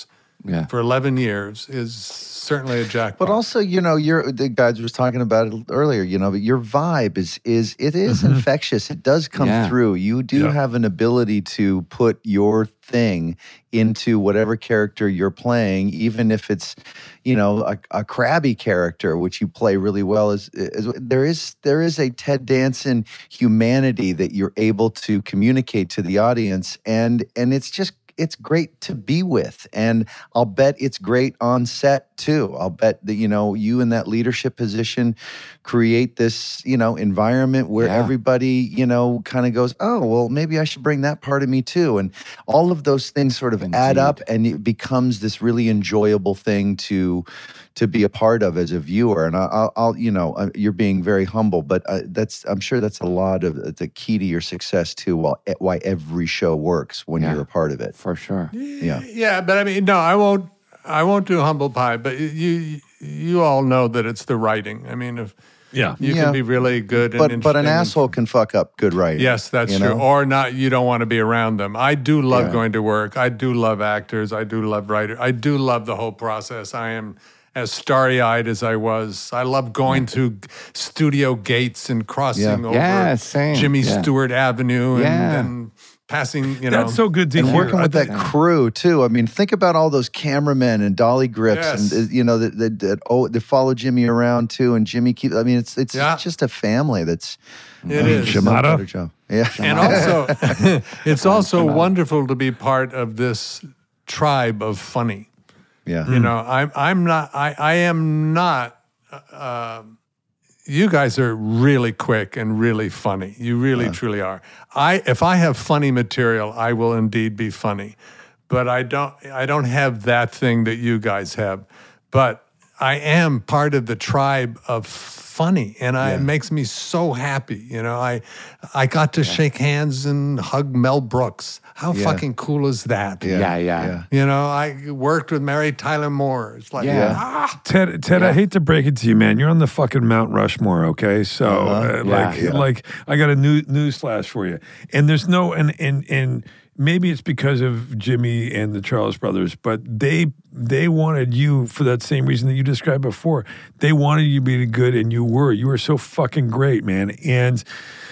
Yeah. for eleven years is certainly a jackpot. But also, you know, you're the guys was talking about it earlier. You know, but your vibe is is it is infectious. It does come Yeah. through. You do Yeah. have an ability to put your thing into whatever character you're playing, even if it's, you know, a, a crabby character, which you play really well. Is, is there is there is a Ted Danson humanity that you're able to communicate to the audience, and and it's just. It's great to be with, and I'll bet it's great on set too. I'll bet that, you know, you in that leadership position create this, you know, environment where Yeah. everybody, you know, kind of goes, oh, well, maybe I should bring that part of me too. And all of those things sort of add up, and it becomes this really enjoyable thing to to be a part of as a viewer. And I- I'll, I'll you know, uh, you're being very humble, but uh, that's, I'm sure that's a lot of the key to your success too, while, why every show works when Yeah. you're a part of it. For sure. Yeah. Yeah, but I mean, no, I won't. I won't do humble pie. But you, you all know that it's the writing. I mean, if Yeah. you Yeah. can be really good, But and but an interesting and- asshole can fuck up good writing. Yes, that's you true. know? Or not, you don't want to be around them. I do love Yeah. going to work. I do love actors. I do love writers. I do love the whole process. I am as starry-eyed as I was. I love going through studio gates and crossing Yeah. over Yeah, same. Jimmy Yeah. Stewart Avenue and, Yeah. and passing, you know. That's so good to And hear. working I with that think- crew too. I mean, think about all those cameramen and dolly grips, Yes. and uh, you know that that, that oh, they follow Jimmy around too, and Jimmy keep. I mean, it's it's Yeah. just a family that's. It is. does a Shimada? better job. Yeah, And also, it's also wonderful to be part of this tribe of funny. yeah. You know, I'm I'm not I I am not. Uh, you guys are really quick and really funny. You really truly are. I if I have funny material, I will indeed be funny, but I don't I don't have that thing that you guys have. But I am part of the tribe of funny, and I, it makes me so happy. You know, I I got to shake hands and hug Mel Brooks. How Yeah. fucking cool is that? Yeah, yeah. You know, I worked with Mary Tyler Moore. It's like, Yeah. ah, Ted, Ted, I hate to break it to you, man. You're on the fucking Mount Rushmore, okay? So, uh, Yeah, like, yeah. like, I got a new news flash for you. And there's no, and and and maybe it's because of Jimmy and the Charles brothers, but they they wanted you for that same reason that you described before. They wanted you to be good, and you were. You were so fucking great, man. And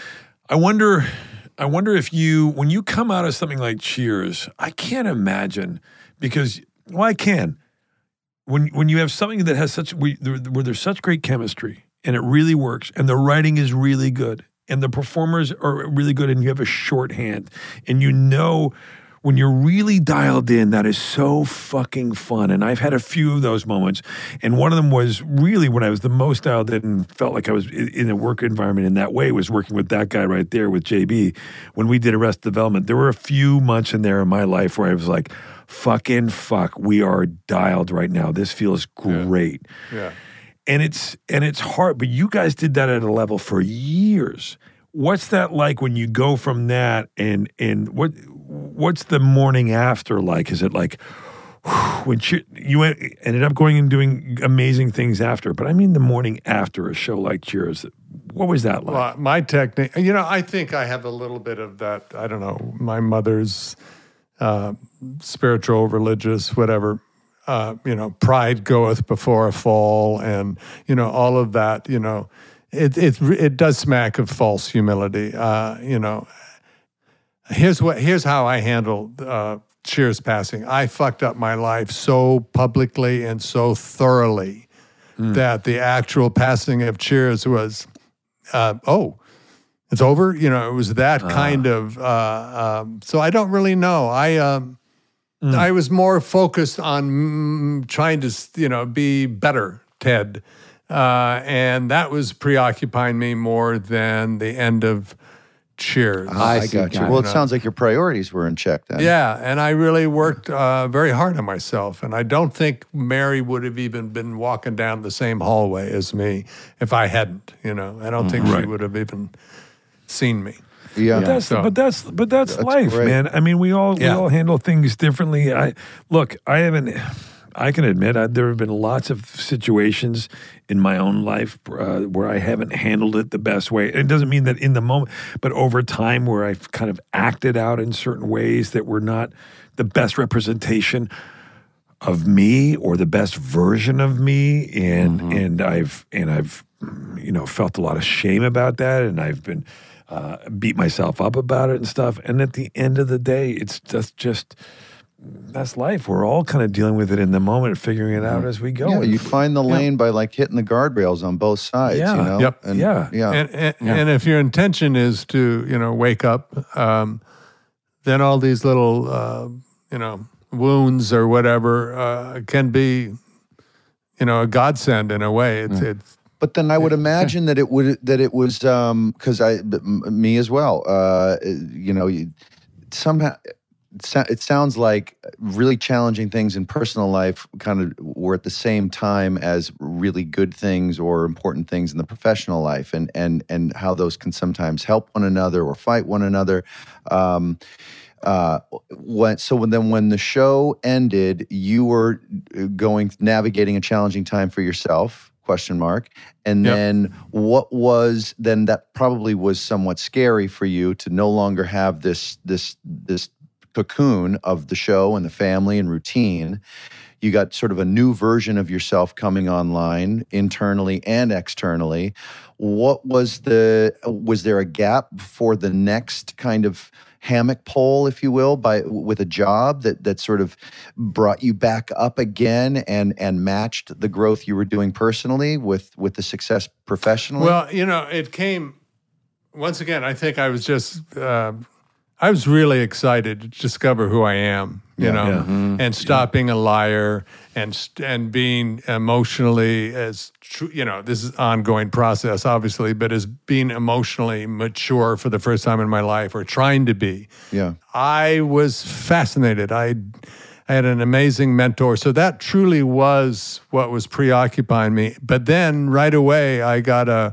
I wonder. I wonder if you, when you come out of something like Cheers, I can't imagine because, well, I can. When when you have something that has such, we, there, where there's such great chemistry and it really works and the writing is really good and the performers are really good and you have a shorthand and you know when you're really dialed in, that is so fucking fun. And I've had a few of those moments. And one of them was really when I was the most dialed in and felt like I was in in a work environment in that way was working with that guy right there with J B. When we did Arrested Development, there were a few months in there in my life where I was like, fucking fuck, we are dialed right now. This feels great. yeah. And it's and it's hard, but you guys did that at a level for years. What's that like when you go from that and and what what's the morning after like? Is it like whew, when you, you ended up going and doing amazing things after? But I mean the morning after a show like Cheers. What was that like? Well, my technique, you know, I think I have a little bit of that. I don't know, my mother's uh, spiritual, religious, whatever. Uh, you know, pride goeth before a fall, and you know all of that. You know, it it it does smack of false humility. Uh, you know, here's what here's how I handled uh, Cheers passing. I fucked up my life so publicly and so thoroughly that the actual passing of Cheers was, uh, oh, it's over. You know, it was that kind of. Uh, um, so I don't really know. I. Um, I was more focused on mm, trying to, you know, be better, Ted. Uh, and that was preoccupying me more than the end of Cheers. I I see, got you. got Well, it. it sounds like your priorities were in check then. Yeah, and I really worked uh, very hard on myself. And I don't think Mary would have even been walking down the same hallway as me if I hadn't, you know. I don't think she Right. would have even seen me. Yeah. But that's So- but that's but that's, That's life, great. man. I mean, we all Yeah. we all handle things differently. I look, I haven't. I can admit I, there have been lots of situations in my own life uh, where I haven't handled it the best way. It doesn't mean that in the moment, but over time, where I've kind of acted out in certain ways that were not the best representation of me or the best version of me, and Mm-hmm. and I've and I've you know felt a lot of shame about that, and I've been uh, beat myself up about it and stuff. And at the end of the day, it's just just that's life. We're all kind of dealing with it in the moment, figuring it out as we go. Yeah, you find the lane by like hitting the guardrails on both sides. Yeah. You know? Yep. And, Yeah. Yeah. And, and, and if your intention is to, you know, wake up, um, then all these little, uh, you know, wounds or whatever uh, can be, you know, a godsend in a way. It's, it's But then I would imagine that it would that it was because I m- me as well. Uh, you know, you, somehow it so- it sounds like really challenging things in personal life kind of were at the same time as really good things or important things in the professional life, and and and how those can sometimes help one another or fight one another. Um, uh, when, so when, then when the show ended, you were going navigating a challenging time for yourself. Question mark. And Yep. then what was then that probably was somewhat scary for you to no longer have this this this cocoon of the show and the family and routine. You got sort of a new version of yourself coming online internally and externally. What was the was there a gap for the next kind of hammock pole, if you will, by with a job that that sort of brought you back up again and and matched the growth you were doing personally with with the success professionally? Well, you know, it came once again. I think I was just, uh, I was really excited to discover who I am, you Yeah. know, Yeah. and stop being a liar and st- and being emotionally as true. You know, this is an ongoing process, obviously, but as being emotionally mature for the first time in my life, or trying to be. yeah. I was fascinated. I, I had an amazing mentor. So that truly was what was preoccupying me. But then right away, I got a,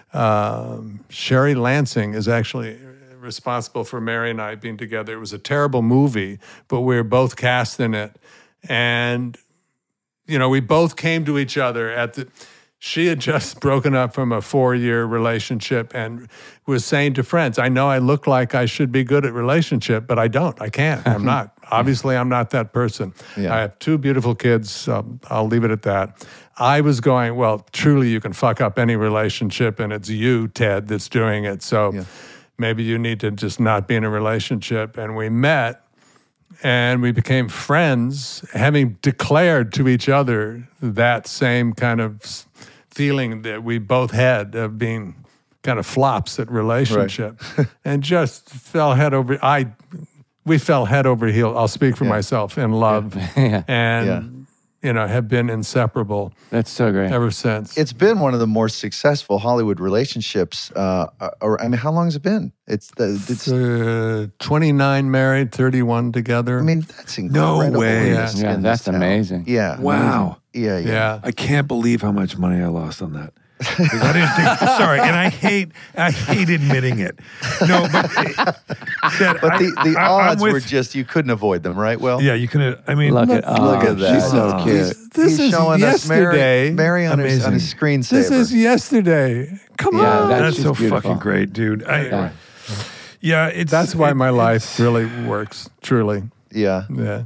um, Sherry Lansing is actually responsible for Mary and I being together. It was a terrible movie, but we were both cast in it. And, you know, we both came to each other at the, she had just broken up from a four-year relationship and was saying to friends, I know I look like I should be good at relationship, but I don't. I can't. I'm not. Obviously, I'm not that person. Yeah. I have two beautiful kids. Um, I'll leave it at that. I was going, well, truly, you can fuck up any relationship, and it's you, Ted, that's doing it. So Yeah. maybe you need to just not be in a relationship. And we met, and we became friends, having declared to each other that same kind of s- feeling that we both had of being kind of flops at relationship, and just fell head over. I, we fell head over heels. I'll speak for Yeah. myself in love, Yeah. and Yeah. you know, have been inseparable That's so great. ever since. It's been one of the more successful Hollywood relationships. Uh, or I mean, how long has it been? It's the. It's, Uh, twenty-nine married, thirty-one together. I mean, that's No incredible. way. in Yeah. this- Yeah, in this that's town. amazing. Yeah. Wow. Yeah. Yeah. yeah. I can't believe how much money I lost on that. 'Cause I didn't think. Sorry, and I hate. I hate admitting it. No, but that But I- the, the I- I'm odds with- were just you couldn't avoid them, right? Well, Yeah, you can. I mean, Look at oh, look at that. She's so Oh. cute. He's, This he's is showing yesterday. us Mary, Mary on his, on his screensaver. This is yesterday. Come Yeah, on. that's that's just so beautiful. fucking great, dude. I, Yeah. yeah, it's That's why it- my it's- life really works, truly. yeah. Yeah.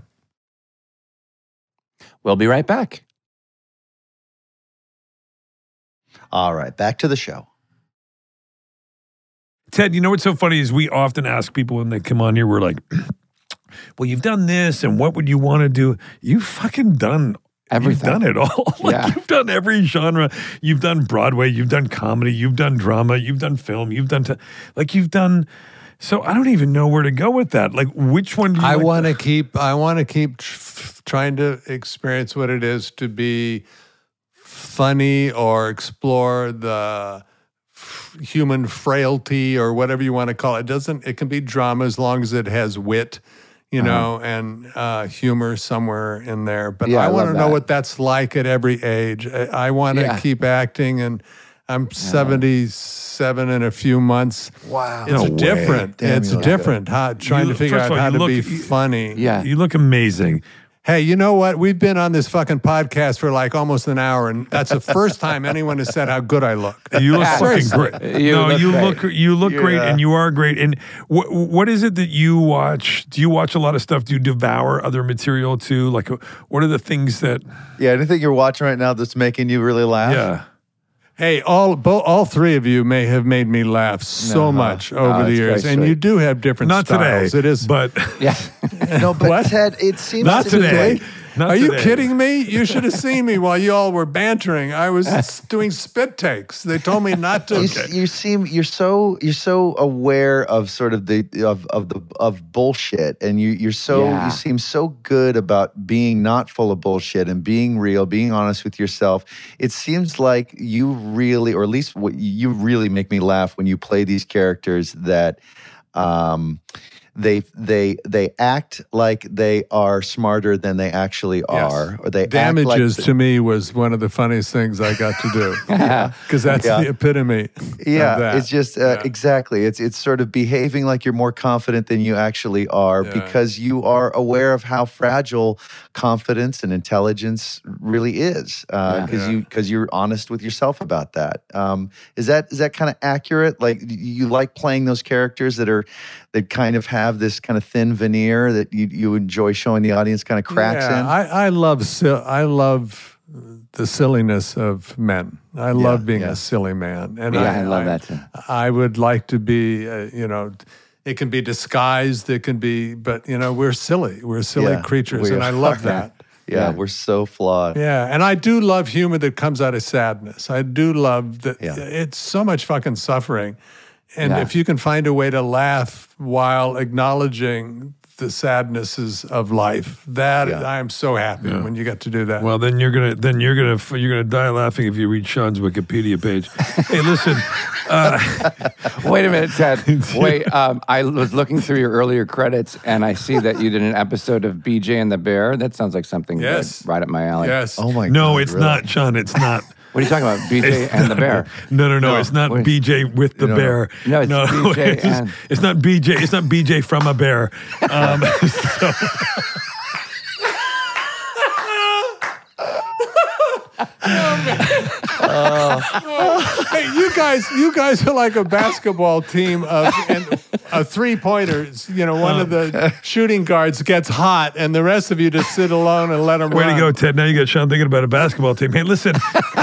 We'll be right back. All right, back to the show. Ted, you know what's so funny is we often ask people when they come on here, we're like, well, you've done this, and what would you want to do? You've fucking done Everything. You've done it all. Like, Yeah. you've done every genre. You've done Broadway. You've done comedy. You've done drama. You've done film. You've done, t- like, you've done. So I don't even know where to go with that. Like, which one do you I like? want to keep. I want to keep tr- trying to experience what it is to be funny or explore the f- human frailty or whatever you want to call it. It doesn't. It can be drama as long as it has wit, you know, and uh, humor somewhere in there. But Yeah, I I want to love know that. what that's like at every age. I, I want to Yeah. keep acting, and I'm seventy-seven in a few months. Wow. It's No way. different. Damn, it's you look different. How, trying You- to figure first out of all, how you to look- be you- funny. Yeah. You look amazing. Hey, you know what? We've been on this fucking podcast for like almost an hour, and that's the first time anyone has said how good I look. You look fucking Seriously. great. You no, look you great. look you look great, Yeah. and you are great. And what what is it that you watch? Do you watch a lot of stuff? Do you devour other material too? Like, what are the things that? Yeah, anything you're watching right now that's making you really laugh? Yeah. Hey, all bo- all three of you may have made me laugh so Uh-huh. much over Oh, the it's years, very and sweet. you do have different Not styles. today. It is, but Yeah. No, but What? Ted, it seems not to today. me Not Are you today. kidding me? You should have seen me while you all were bantering. I was doing spit takes. They told me not to. You, you seem you're so you're so aware of sort of the of of the of bullshit, and you you're so Yeah. you seem so good about being not full of bullshit and being real, being honest with yourself. It seems like you really, or at least what you really make me laugh when you play these characters that. Um, they they they act like they are smarter than they actually are, or they Damages act like to me was one of the funniest things I got to do because that's Yeah. the epitome. Yeah, of that. it's just uh, Yeah. exactly. It's it's sort of behaving like you're more confident than you actually are Yeah. because you are aware of how fragile confidence and intelligence really is. Because Yeah. you because you're honest with yourself about that. Um, is that is that kind of accurate? Like you like playing those characters that are that kind of have this kind of thin veneer that you you enjoy showing the audience kind of cracks yeah, in. I, I love si- I love the silliness of men. I love being yeah. a silly man, and Yeah, I, I love that too. I would like to be, uh, you know, it can be disguised. It can be, but you know, we're silly. We're silly Yeah, creatures, we and I love that. yeah, Yeah. we're so flawed. Yeah, and I do love humor that comes out of sadness. I do love that. Yeah. It's so much fucking suffering, and Yeah. if you can find a way to laugh while acknowledging the sadnesses of life, that Yeah. I am so happy when you get to do that. Well, then you're gonna then you're gonna you're gonna die laughing if you read Sean's Wikipedia page. Hey, listen. Wait a minute, Ted. Wait, um, I was looking through your earlier credits, and I see that you did an episode of B J and the Bear. That sounds like something good, Yes. right up my alley. yes. Oh my god. No, it's really? not, Sean. It's not. What are you talking about? B J and the Bear. No, no, no. It's not Wait. B J with the No, no. bear. No, it's B J it's, and- it's not B J. It's not B J from a bear. Um, so, Hey, you guys, you guys are like a basketball team of and a three pointers. You know, one of the shooting guards gets hot, and the rest of you just sit alone and let them way run. to go, Ted. Now you got Sean thinking about a basketball team. Hey, listen.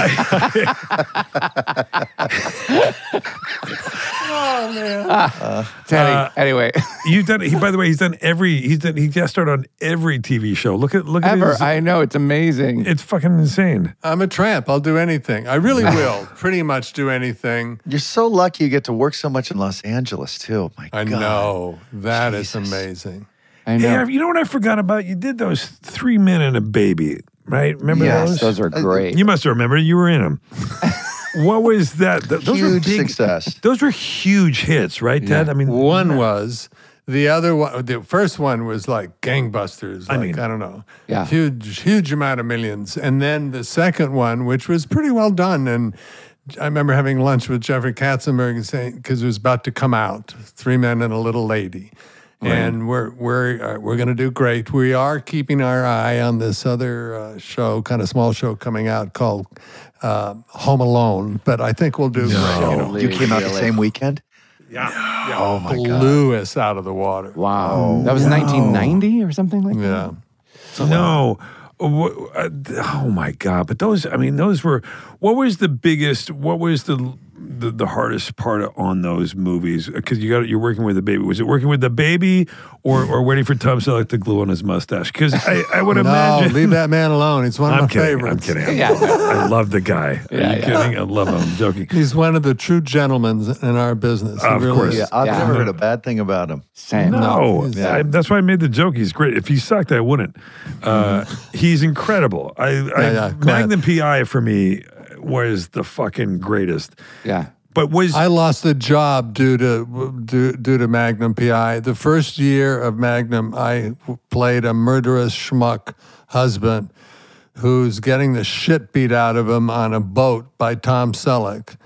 Oh man. Teddy, anyway, You've done. He, by the way, he's done every. He's done. He guest starred on every T V show. Look at look at ever. his. I know, it's amazing. It's fucking insane. I'm a tramp. I'll do anything. I really will. Pretty much do anything. You're so lucky you get to work so much in Los Angeles too. My I God. know. That is Jesus. amazing. I Hey, know. you know what I forgot about? You did those Three Men and a Baby, right? Remember Yes, those? Those are great. You must remember. You were in them. What was that? Th- those were Huge big, success. Those were huge hits, right, Ted? I mean, One was. The other one, the first one was like gangbusters. Like, I I mean, don't know. yeah. Huge, huge amount of millions. And then the second one, which was pretty well done. And I remember having lunch with Jeffrey Katzenberg and saying, because it was about to come out, Three Men and a Little Lady. And we're we're uh, we're going to do great. We are keeping our eye on this other uh, show, kind of small show coming out called uh, Home Alone. But I think we'll do great. You know, You came out the same weekend? yeah. Oh my God. blew us out of the water. Wow. that was nineteen ninety or something like that? Yeah. No. Wh- uh, Oh my God! But those, I mean, those were. What was the biggest? What was the the, the hardest part on those movies? Because you got you're working with the baby. Was it working with the baby, or or waiting for Tom Selleck to glue on his mustache? Because I, I would No, imagine. leave that man alone. He's one of I'm my kidding. favorites. I'm kidding. Yeah. I love the guy. Are Yeah, you yeah. kidding? I love him. I'm joking. He's one of the true gentlemen in our business. He Of really course. is. Yeah, I've Yeah. never heard a bad thing about him. Same. No, he's- I- that's why I made the joke. He's great. If he sucked, I wouldn't. Uh, he's incredible. I, I yeah, go Magnum P I for me was the fucking greatest. Yeah. But was I lost a job due to due, due to Magnum P I. The first year of Magnum, I played a murderous schmuck husband who's getting the shit beat out of him on a boat by Tom Selleck.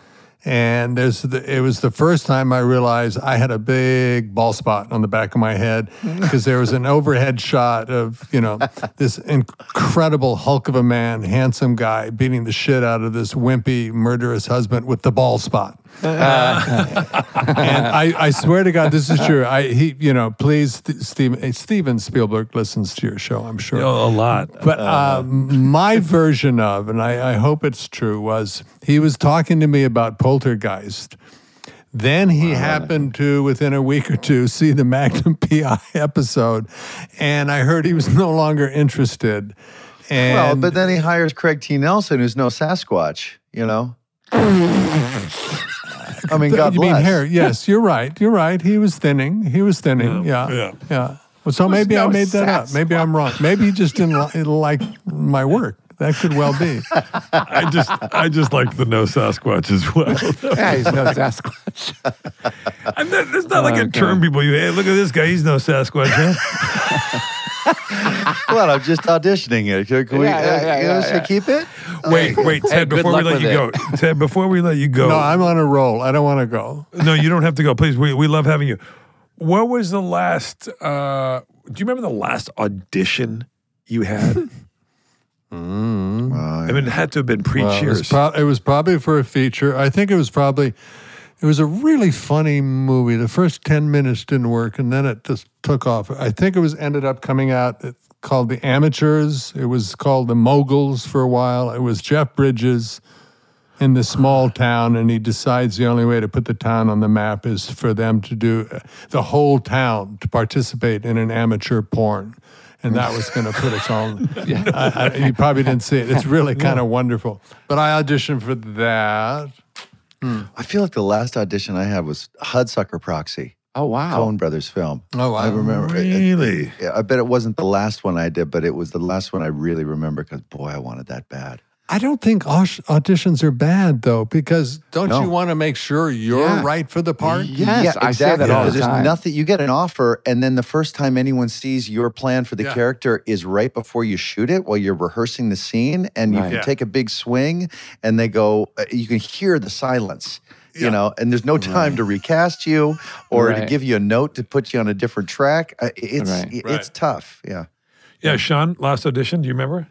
And there's the, it was the first time I realized I had a big ball spot on the back of my head because there was an overhead shot of, you know, this incredible hulk of a man, handsome guy beating the shit out of this wimpy, murderous husband with the ball spot. Uh, and I, I swear to God, this is true. I he, you know, please, Steven, Steven Spielberg listens to your show, I'm sure. Oh, a lot. But uh, my version of, and I, I hope it's true, was he was talking to me about Poltergeist. Then he happened to, within a week or two, see the Magnum P I episode, and I heard he was no longer interested. And Well, but then he hires Craig T. Nelson, who's no Sasquatch, you know? I mean, God you bless. mean hair? Yes, you're right. You're right. He was thinning. He was thinning. Yeah, Yeah. yeah. Well, so maybe I no made that up. Sasquatch. Maybe I'm wrong. Maybe he just didn't li- like my work. That could well be. I just I just like the no Sasquatch as well. Yeah, he's no Sasquatch. I'm not, it's not like a Okay. term people use. Hey, look at this guy. He's no Sasquatch. Huh? Well, I'm just auditioning it. Can we, Yeah, yeah, yeah, uh, you know, yeah, should yeah. I keep it? Wait, wait, Ted. Hey, good before we luck let with you it. go, Ted. Before we let you go, No, I'm on a roll. I don't want to go. no, you don't have to go. Please, we we love having you. What was the last? Uh, do you remember the last audition you had? I mean, it had to have been Well, it, was pre-Cheers. pro- it was probably for a feature. I think it was probably, it was a really funny movie. The first ten minutes didn't work, and then it just took off. I think it was ended up coming out it's called The Amateurs. It was called The Moguls for a while. It was Jeff Bridges in this small town, and he decides the only way to put the town on the map is for them to do, the whole town to participate in an amateur porn. And that was going to put us on. I, I, you probably didn't see it. It's really kind of wonderful. But I auditioned for that. I feel like the last audition I had was Hudsucker Proxy, Oh, wow. Coen Brothers film. Oh, I wow. remember. it- it- Really? yeah, I bet it wasn't the last one I did, but it was the last one I really remember because, boy, I wanted that bad. I don't think aus- auditions are bad, though, because don't No. you want to make sure you're Yeah. right for the part? Yes, I say that exactly, all the because there's time. nothing. You get an offer, and then the first time anyone sees your plan for the Yeah. character is right before you shoot it, while you're rehearsing the scene, and you Right. can Yeah. take a big swing, and they go. Uh, you can hear the silence. You Yeah. know, and there's no time to recast you or to Right. give you a note to put you on a different track. Uh, It's Right. it's Right. tough. Yeah. Yeah, Sean, last audition. Do you remember?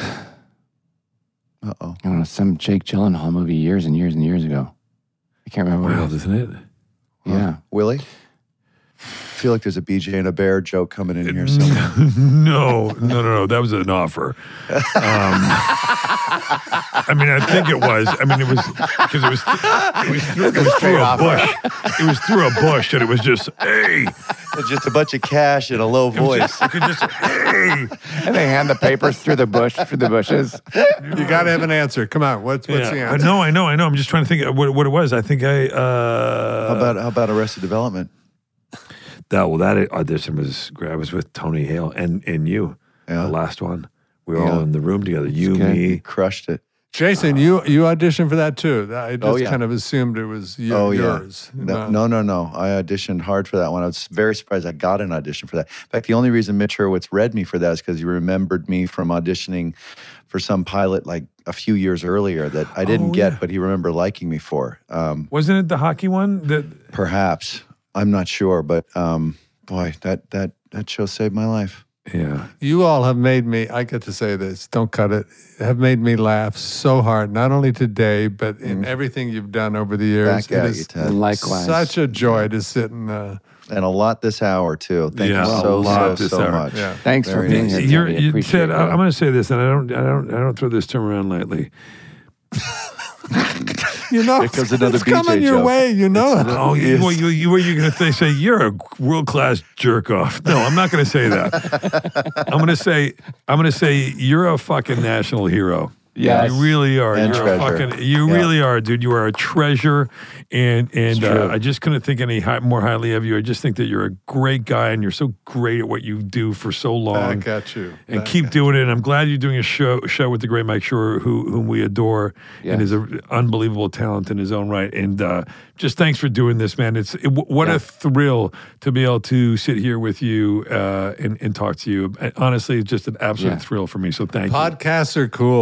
Uh oh. I don't know, some Jake Gyllenhaal movie years and years and years ago. I can't remember what it Wild, is. isn't it? Yeah. Willie, I feel like there's a B J and a Bear joke coming in here somewhere. No, no, no, no. That was an offer. Um, I mean, I think it was. I mean, it was because it was it was through, it was through a bush. It was through a bush, and it was just hey. It's just a bunch of cash in a low voice. You could just hey. And they hand the papers through the bush, through the bushes. You got to have an answer. Come on. What's, what's the Yeah. I answer? know, I know, I know. I'm just trying to think of what, what it was. I think I. Uh, How about how about Arrested Development? that? Well, that audition was great. I was with Tony Hale and and you. Yeah. The last one. We were all Yeah. in the room together. You, good. He me. crushed it. Jason, you you auditioned for that too. I just Oh, yeah. kind of assumed it was you, Oh yeah. yours. That- no, no, no. I auditioned hard for that one. I was very surprised I got an audition for that. In fact, the only reason Mitch Hurwitz read me for that is because he remembered me from auditioning for some pilot like a few years earlier that I didn't Oh, get, yeah. but he remembered liking me for. Um, Wasn't it the hockey one? That perhaps I'm not sure, but um, boy, that that that show saved my life. yeah. You all have made me, I get to say this, don't cut it, have made me laugh so hard, not only today, but in everything you've done over the years. Back It at is you, Ted. Likewise. such a joy to sit and, uh, And a lot this hour too. Thank Yeah, you a so lot so this so hour. much. yeah. Thanks for Very being nice. here. You're, Teddy. you Appreciate said, it. I, I'm going to say this, and I don't, I don't, I don't throw this term around lightly. You know, Here comes another it's B J coming your joke. way, you know it. Oh, you, well, you, you, what are you going to say? You're a world class jerk off. No, I'm not going to say that. I'm going to say, I'm going to say you're a fucking national hero. Yes. You really are. And You're treasure. a fucking. You Yeah. really are, dude. You are a treasure, and and uh, true. I just couldn't think any high, more highly of you. I just think that you're a great guy, and you're so great at what you do for so long. Back at you. And Back keep at doing it. And I'm glad you're doing a show show with the great Mike Shore, who whom we adore, and is Yes. an unbelievable talent in his own right. And uh, just thanks for doing this, man. It's it, what Yeah. a thrill to be able to sit here with you uh, and, and talk to you. And honestly, it's just an absolute Yeah. thrill for me. So thank you. Podcasts are cool, man.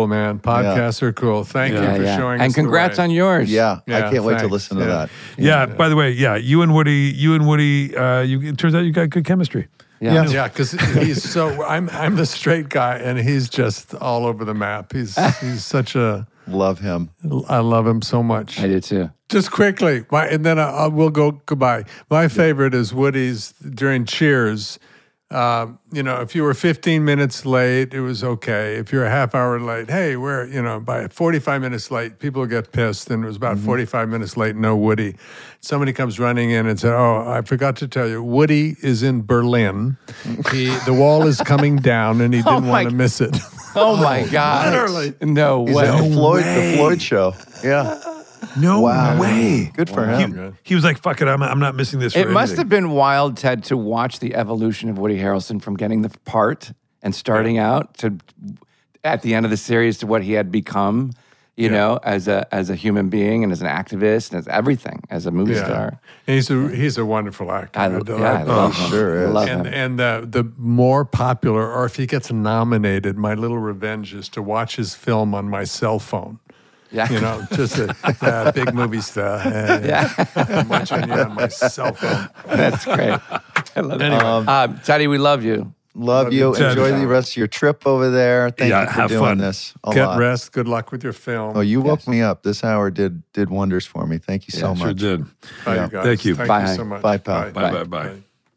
podcasts are cool. Thank you Yeah, for yeah. showing And us the congrats way. on yours. Yeah, I Yeah, can't wait to thanks. listen to Yeah. that. Yeah. By the way, yeah, you and Woody, you and Woody, uh, you, it turns out you got good chemistry. Yeah. Yeah, because he's so. I'm I'm the straight guy, and he's just all over the map. He's he's such a. Love him. I love him so much. I do too. Just quickly, my and then I, I will go goodbye. My favorite is Woody's during Cheers. Um, you know, if you were fifteen minutes late, it was okay. If you're a half hour late, hey, we're, you know, by forty-five minutes late, people get pissed. And it was about forty-five minutes late, no Woody. Somebody comes running in and said, oh, I forgot to tell you, Woody is in Berlin. He, the wall is coming down and he didn't my- want to miss it. Oh my God. Literally. No He's way. at the Floyd, way. the Floyd show. Yeah. No Wow. way. Good for He, him. he was like, fuck it, I'm, I'm not missing this for It must anything. have been wild, Ted, to watch the evolution of Woody Harrelson from getting the part and starting out to at the end of the series to what he had become, you know, as a as a human being and as an activist and as everything, as a movie star. And he's a he's a wonderful actor. I, I yeah, do- I I- love him. sure I is. love and him. and uh, the more popular, or if he gets nominated, my little revenge is to watch his film on my cell phone. Yeah. You know, just a uh, big movie star. Uh, Yeah. I'm watching you on my cell phone. That's great. I love it. Um, Teddy, we love you. Love you. Ted. Enjoy the rest of your trip over there. Thank Yeah, you for have doing fun. this. A Get lot. rest. Good luck with your film. Oh, you woke me up. This hour did did wonders for me. Thank you so Sure much. did. Bye, yeah. you guys. Thank you. Thank Bye. you so much. Bye, pal. Bye, bye, bye.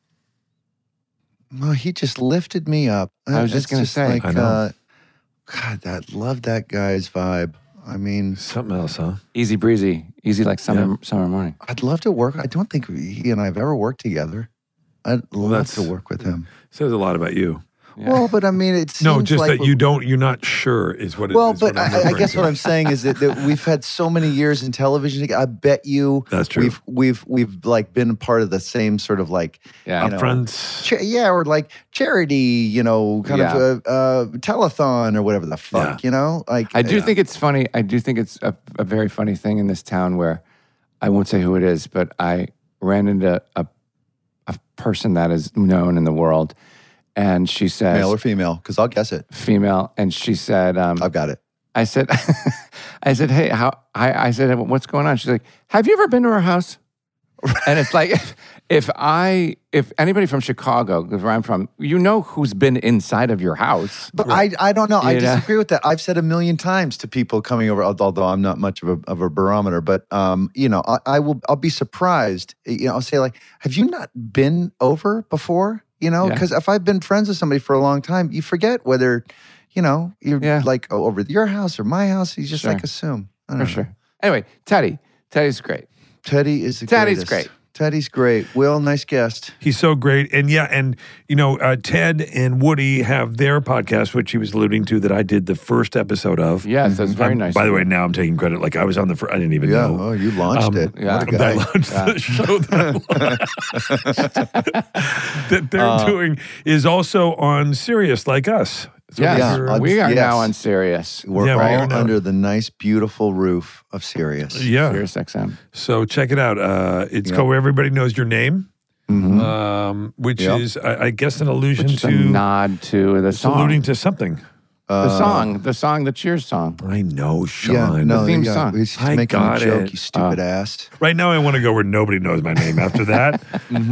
Well, he just lifted me up. I was just It's gonna say. like, I know. Uh, God, I love that guy's vibe. I mean, Something else, huh? Easy breezy. Easy like summer summer morning. I'd love to work. I don't think he and I have ever worked together. I'd love that's- to work with him. Says a lot about you. Yeah. Well, but I mean, it seems No, just like that you don't, you're not sure is what it is. Well, but what I'm I, I referring guess to. what I'm saying is that, that we've had so many years in television. together. I bet you That's true. We've we've we've like been part of the same sort of like Yeah. you know, Upfronts. cha- yeah, or like charity, you know, kind Yeah. of a, uh telethon or whatever the fuck, Yeah. you know, like I do Yeah. think it's funny. I do think it's a, a very funny thing in this town where I won't say who it is, but I ran into a, a person that is known in the world. And she says, male or female, because I'll guess it. female. And she said, um, I've got it. I said, I said, hey, how, I, I said, what's going on? She's like, have you ever been to our house? And it's like, if, if I, if anybody from Chicago, because where I'm from, you know who's been inside of your house. But I, I don't know. I You know? disagree with that. I've said a million times to people coming over, although I'm not much of a, of a barometer, but um, you know, I, I will. I'll be surprised. You know, I'll say like, "Have you not been over before?" You know, Yeah. because if I've been friends with somebody for a long time, you forget whether, you know, you're Yeah. like oh, over at your house or my house. You just Sure. like assume. I don't For know. sure. Anyway, Teddy. Teddy's great. Teddy is the Teddy's greatest. great. Teddy's great. Will, nice guest. He's so great. And yeah, and you know, uh, Ted and Woody have their podcast, which he was alluding to, that I did the first episode of. Yes, that's very Um, nice. By the of way, you. now I'm taking credit. Like I was on the first, I didn't even Yeah. know. Oh, you launched Um, it. yeah. What a I guy. launched the show that I launched that they're Uh, doing is also on Sirius, like us. So Yes, Yeah, we're- uh, we are yes. now on Sirius. We're Yeah, we are all now. under the nice, beautiful roof of Sirius. yeah. Sirius X M. So check it out. Uh, it's Yeah. called Where Everybody Knows Your Name, Mhm. um, which Yeah. is, I, I guess, an allusion Which is to a nod to the it's song. alluding to something. the Uh, song, the song, the Cheers song. I know, Sean. Yeah, no, theme yeah, song. He's just I making a got joke, it. you stupid ass. Right now, I want to go where nobody knows my name. After that,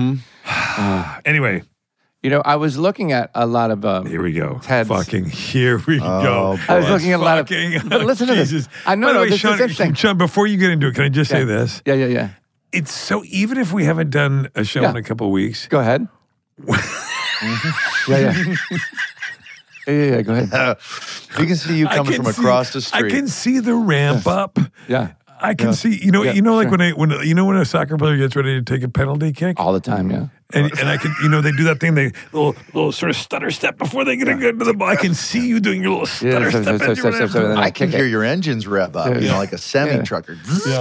anyway, You know, I was looking at a lot of. Um, here we go. Ted's- Fucking here we Oh, go. I was boy. looking at a lot of. Fucking- But listen to this. Jesus. I know, By the no, way, this Sean, is interesting. Sean, before you get into it, can I just say Yeah. this? Yeah, yeah, yeah. It's so, even if we haven't done a show Yeah. in a couple of weeks, Go ahead. Mhm. Yeah, yeah. Yeah, yeah, yeah. Go ahead. You can see you I coming can from see- across the street. I can see the ramp up. Yeah, I can see, you know, Yeah, you know, like sure. when I, when you know when a soccer player gets ready to take a penalty kick, all the time. Yeah. and and I can, you know, they do that thing, they little little sort of stutter step before they get into the ball. I can see you doing your little Yeah, stutter so- step. so- so- as you're so- so- running. then I can kick hear it. your engines rev up, you Yeah. know, like a semi trucker.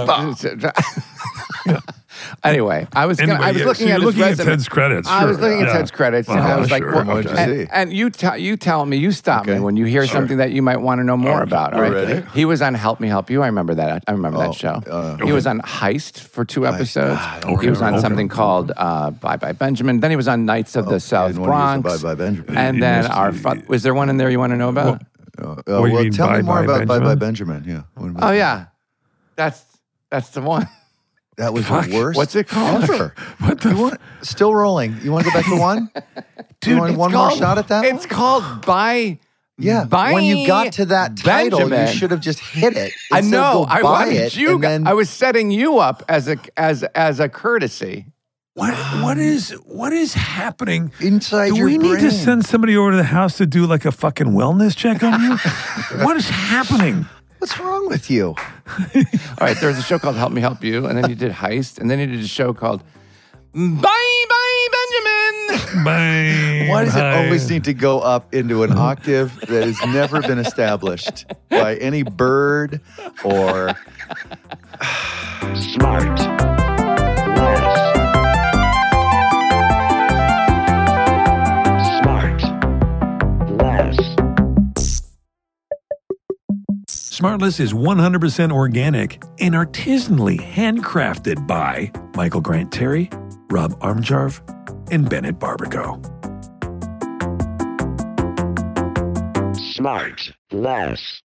Anyway, I was gonna, Anyway, I was yeah, looking so at you're his looking at resume. Ted's credits. I was sure. looking at Yeah. Ted's credits, and Uh-huh, I was like, sure, well, What'd you okay. see? and, and you tell you tell me, you stop me Okay. when you hear something that you might want to know more about. All right, Okay. he was on Help Me Help You. I remember that. I remember Oh, that show. uh, he was on Heist for two episodes. Ah, he okay, was on okay, something okay. called uh, Bye Bye Benjamin. Then he was on Knights of the South didn't want to use Bronx. the Bye Bye Benjamin. And You then missed our it. fu- was there one in there you want to know about? Uh, Uh, What do you well, mean, tell Bye me more Bye about Bye Bye Benjamin? Benjamin. Yeah. What about Oh that? yeah, that's that's the one. That was Fuck. the worst. What's it called? Ever. What the You want, still rolling. You want to go back to one? Dude, you want it's one more called- shot at that? It's one? called By. Yeah. By when you got to that title, Benjamin. you should have just hit it. I instead know. of go I buy wanted it, you. and then, I was setting you up as a as as a courtesy. What what is what is happening? inside Do your we brain. need to send somebody over to the house to do like a fucking wellness check on you? What is happening? What's wrong with you? All right, there was a show called Help Me Help You, and then you did Heist, and then you did a show called Bye Bye Benjamin. Bye. Why does it Bye. always need to go up into an octave that has never been established by any bird or Smart. Less. Smart. Less. Smartless is one hundred percent organic and artisanally handcrafted by Michael Grant Terry, Rob Armjarv, and Bennett Barbaco. Smart. Less.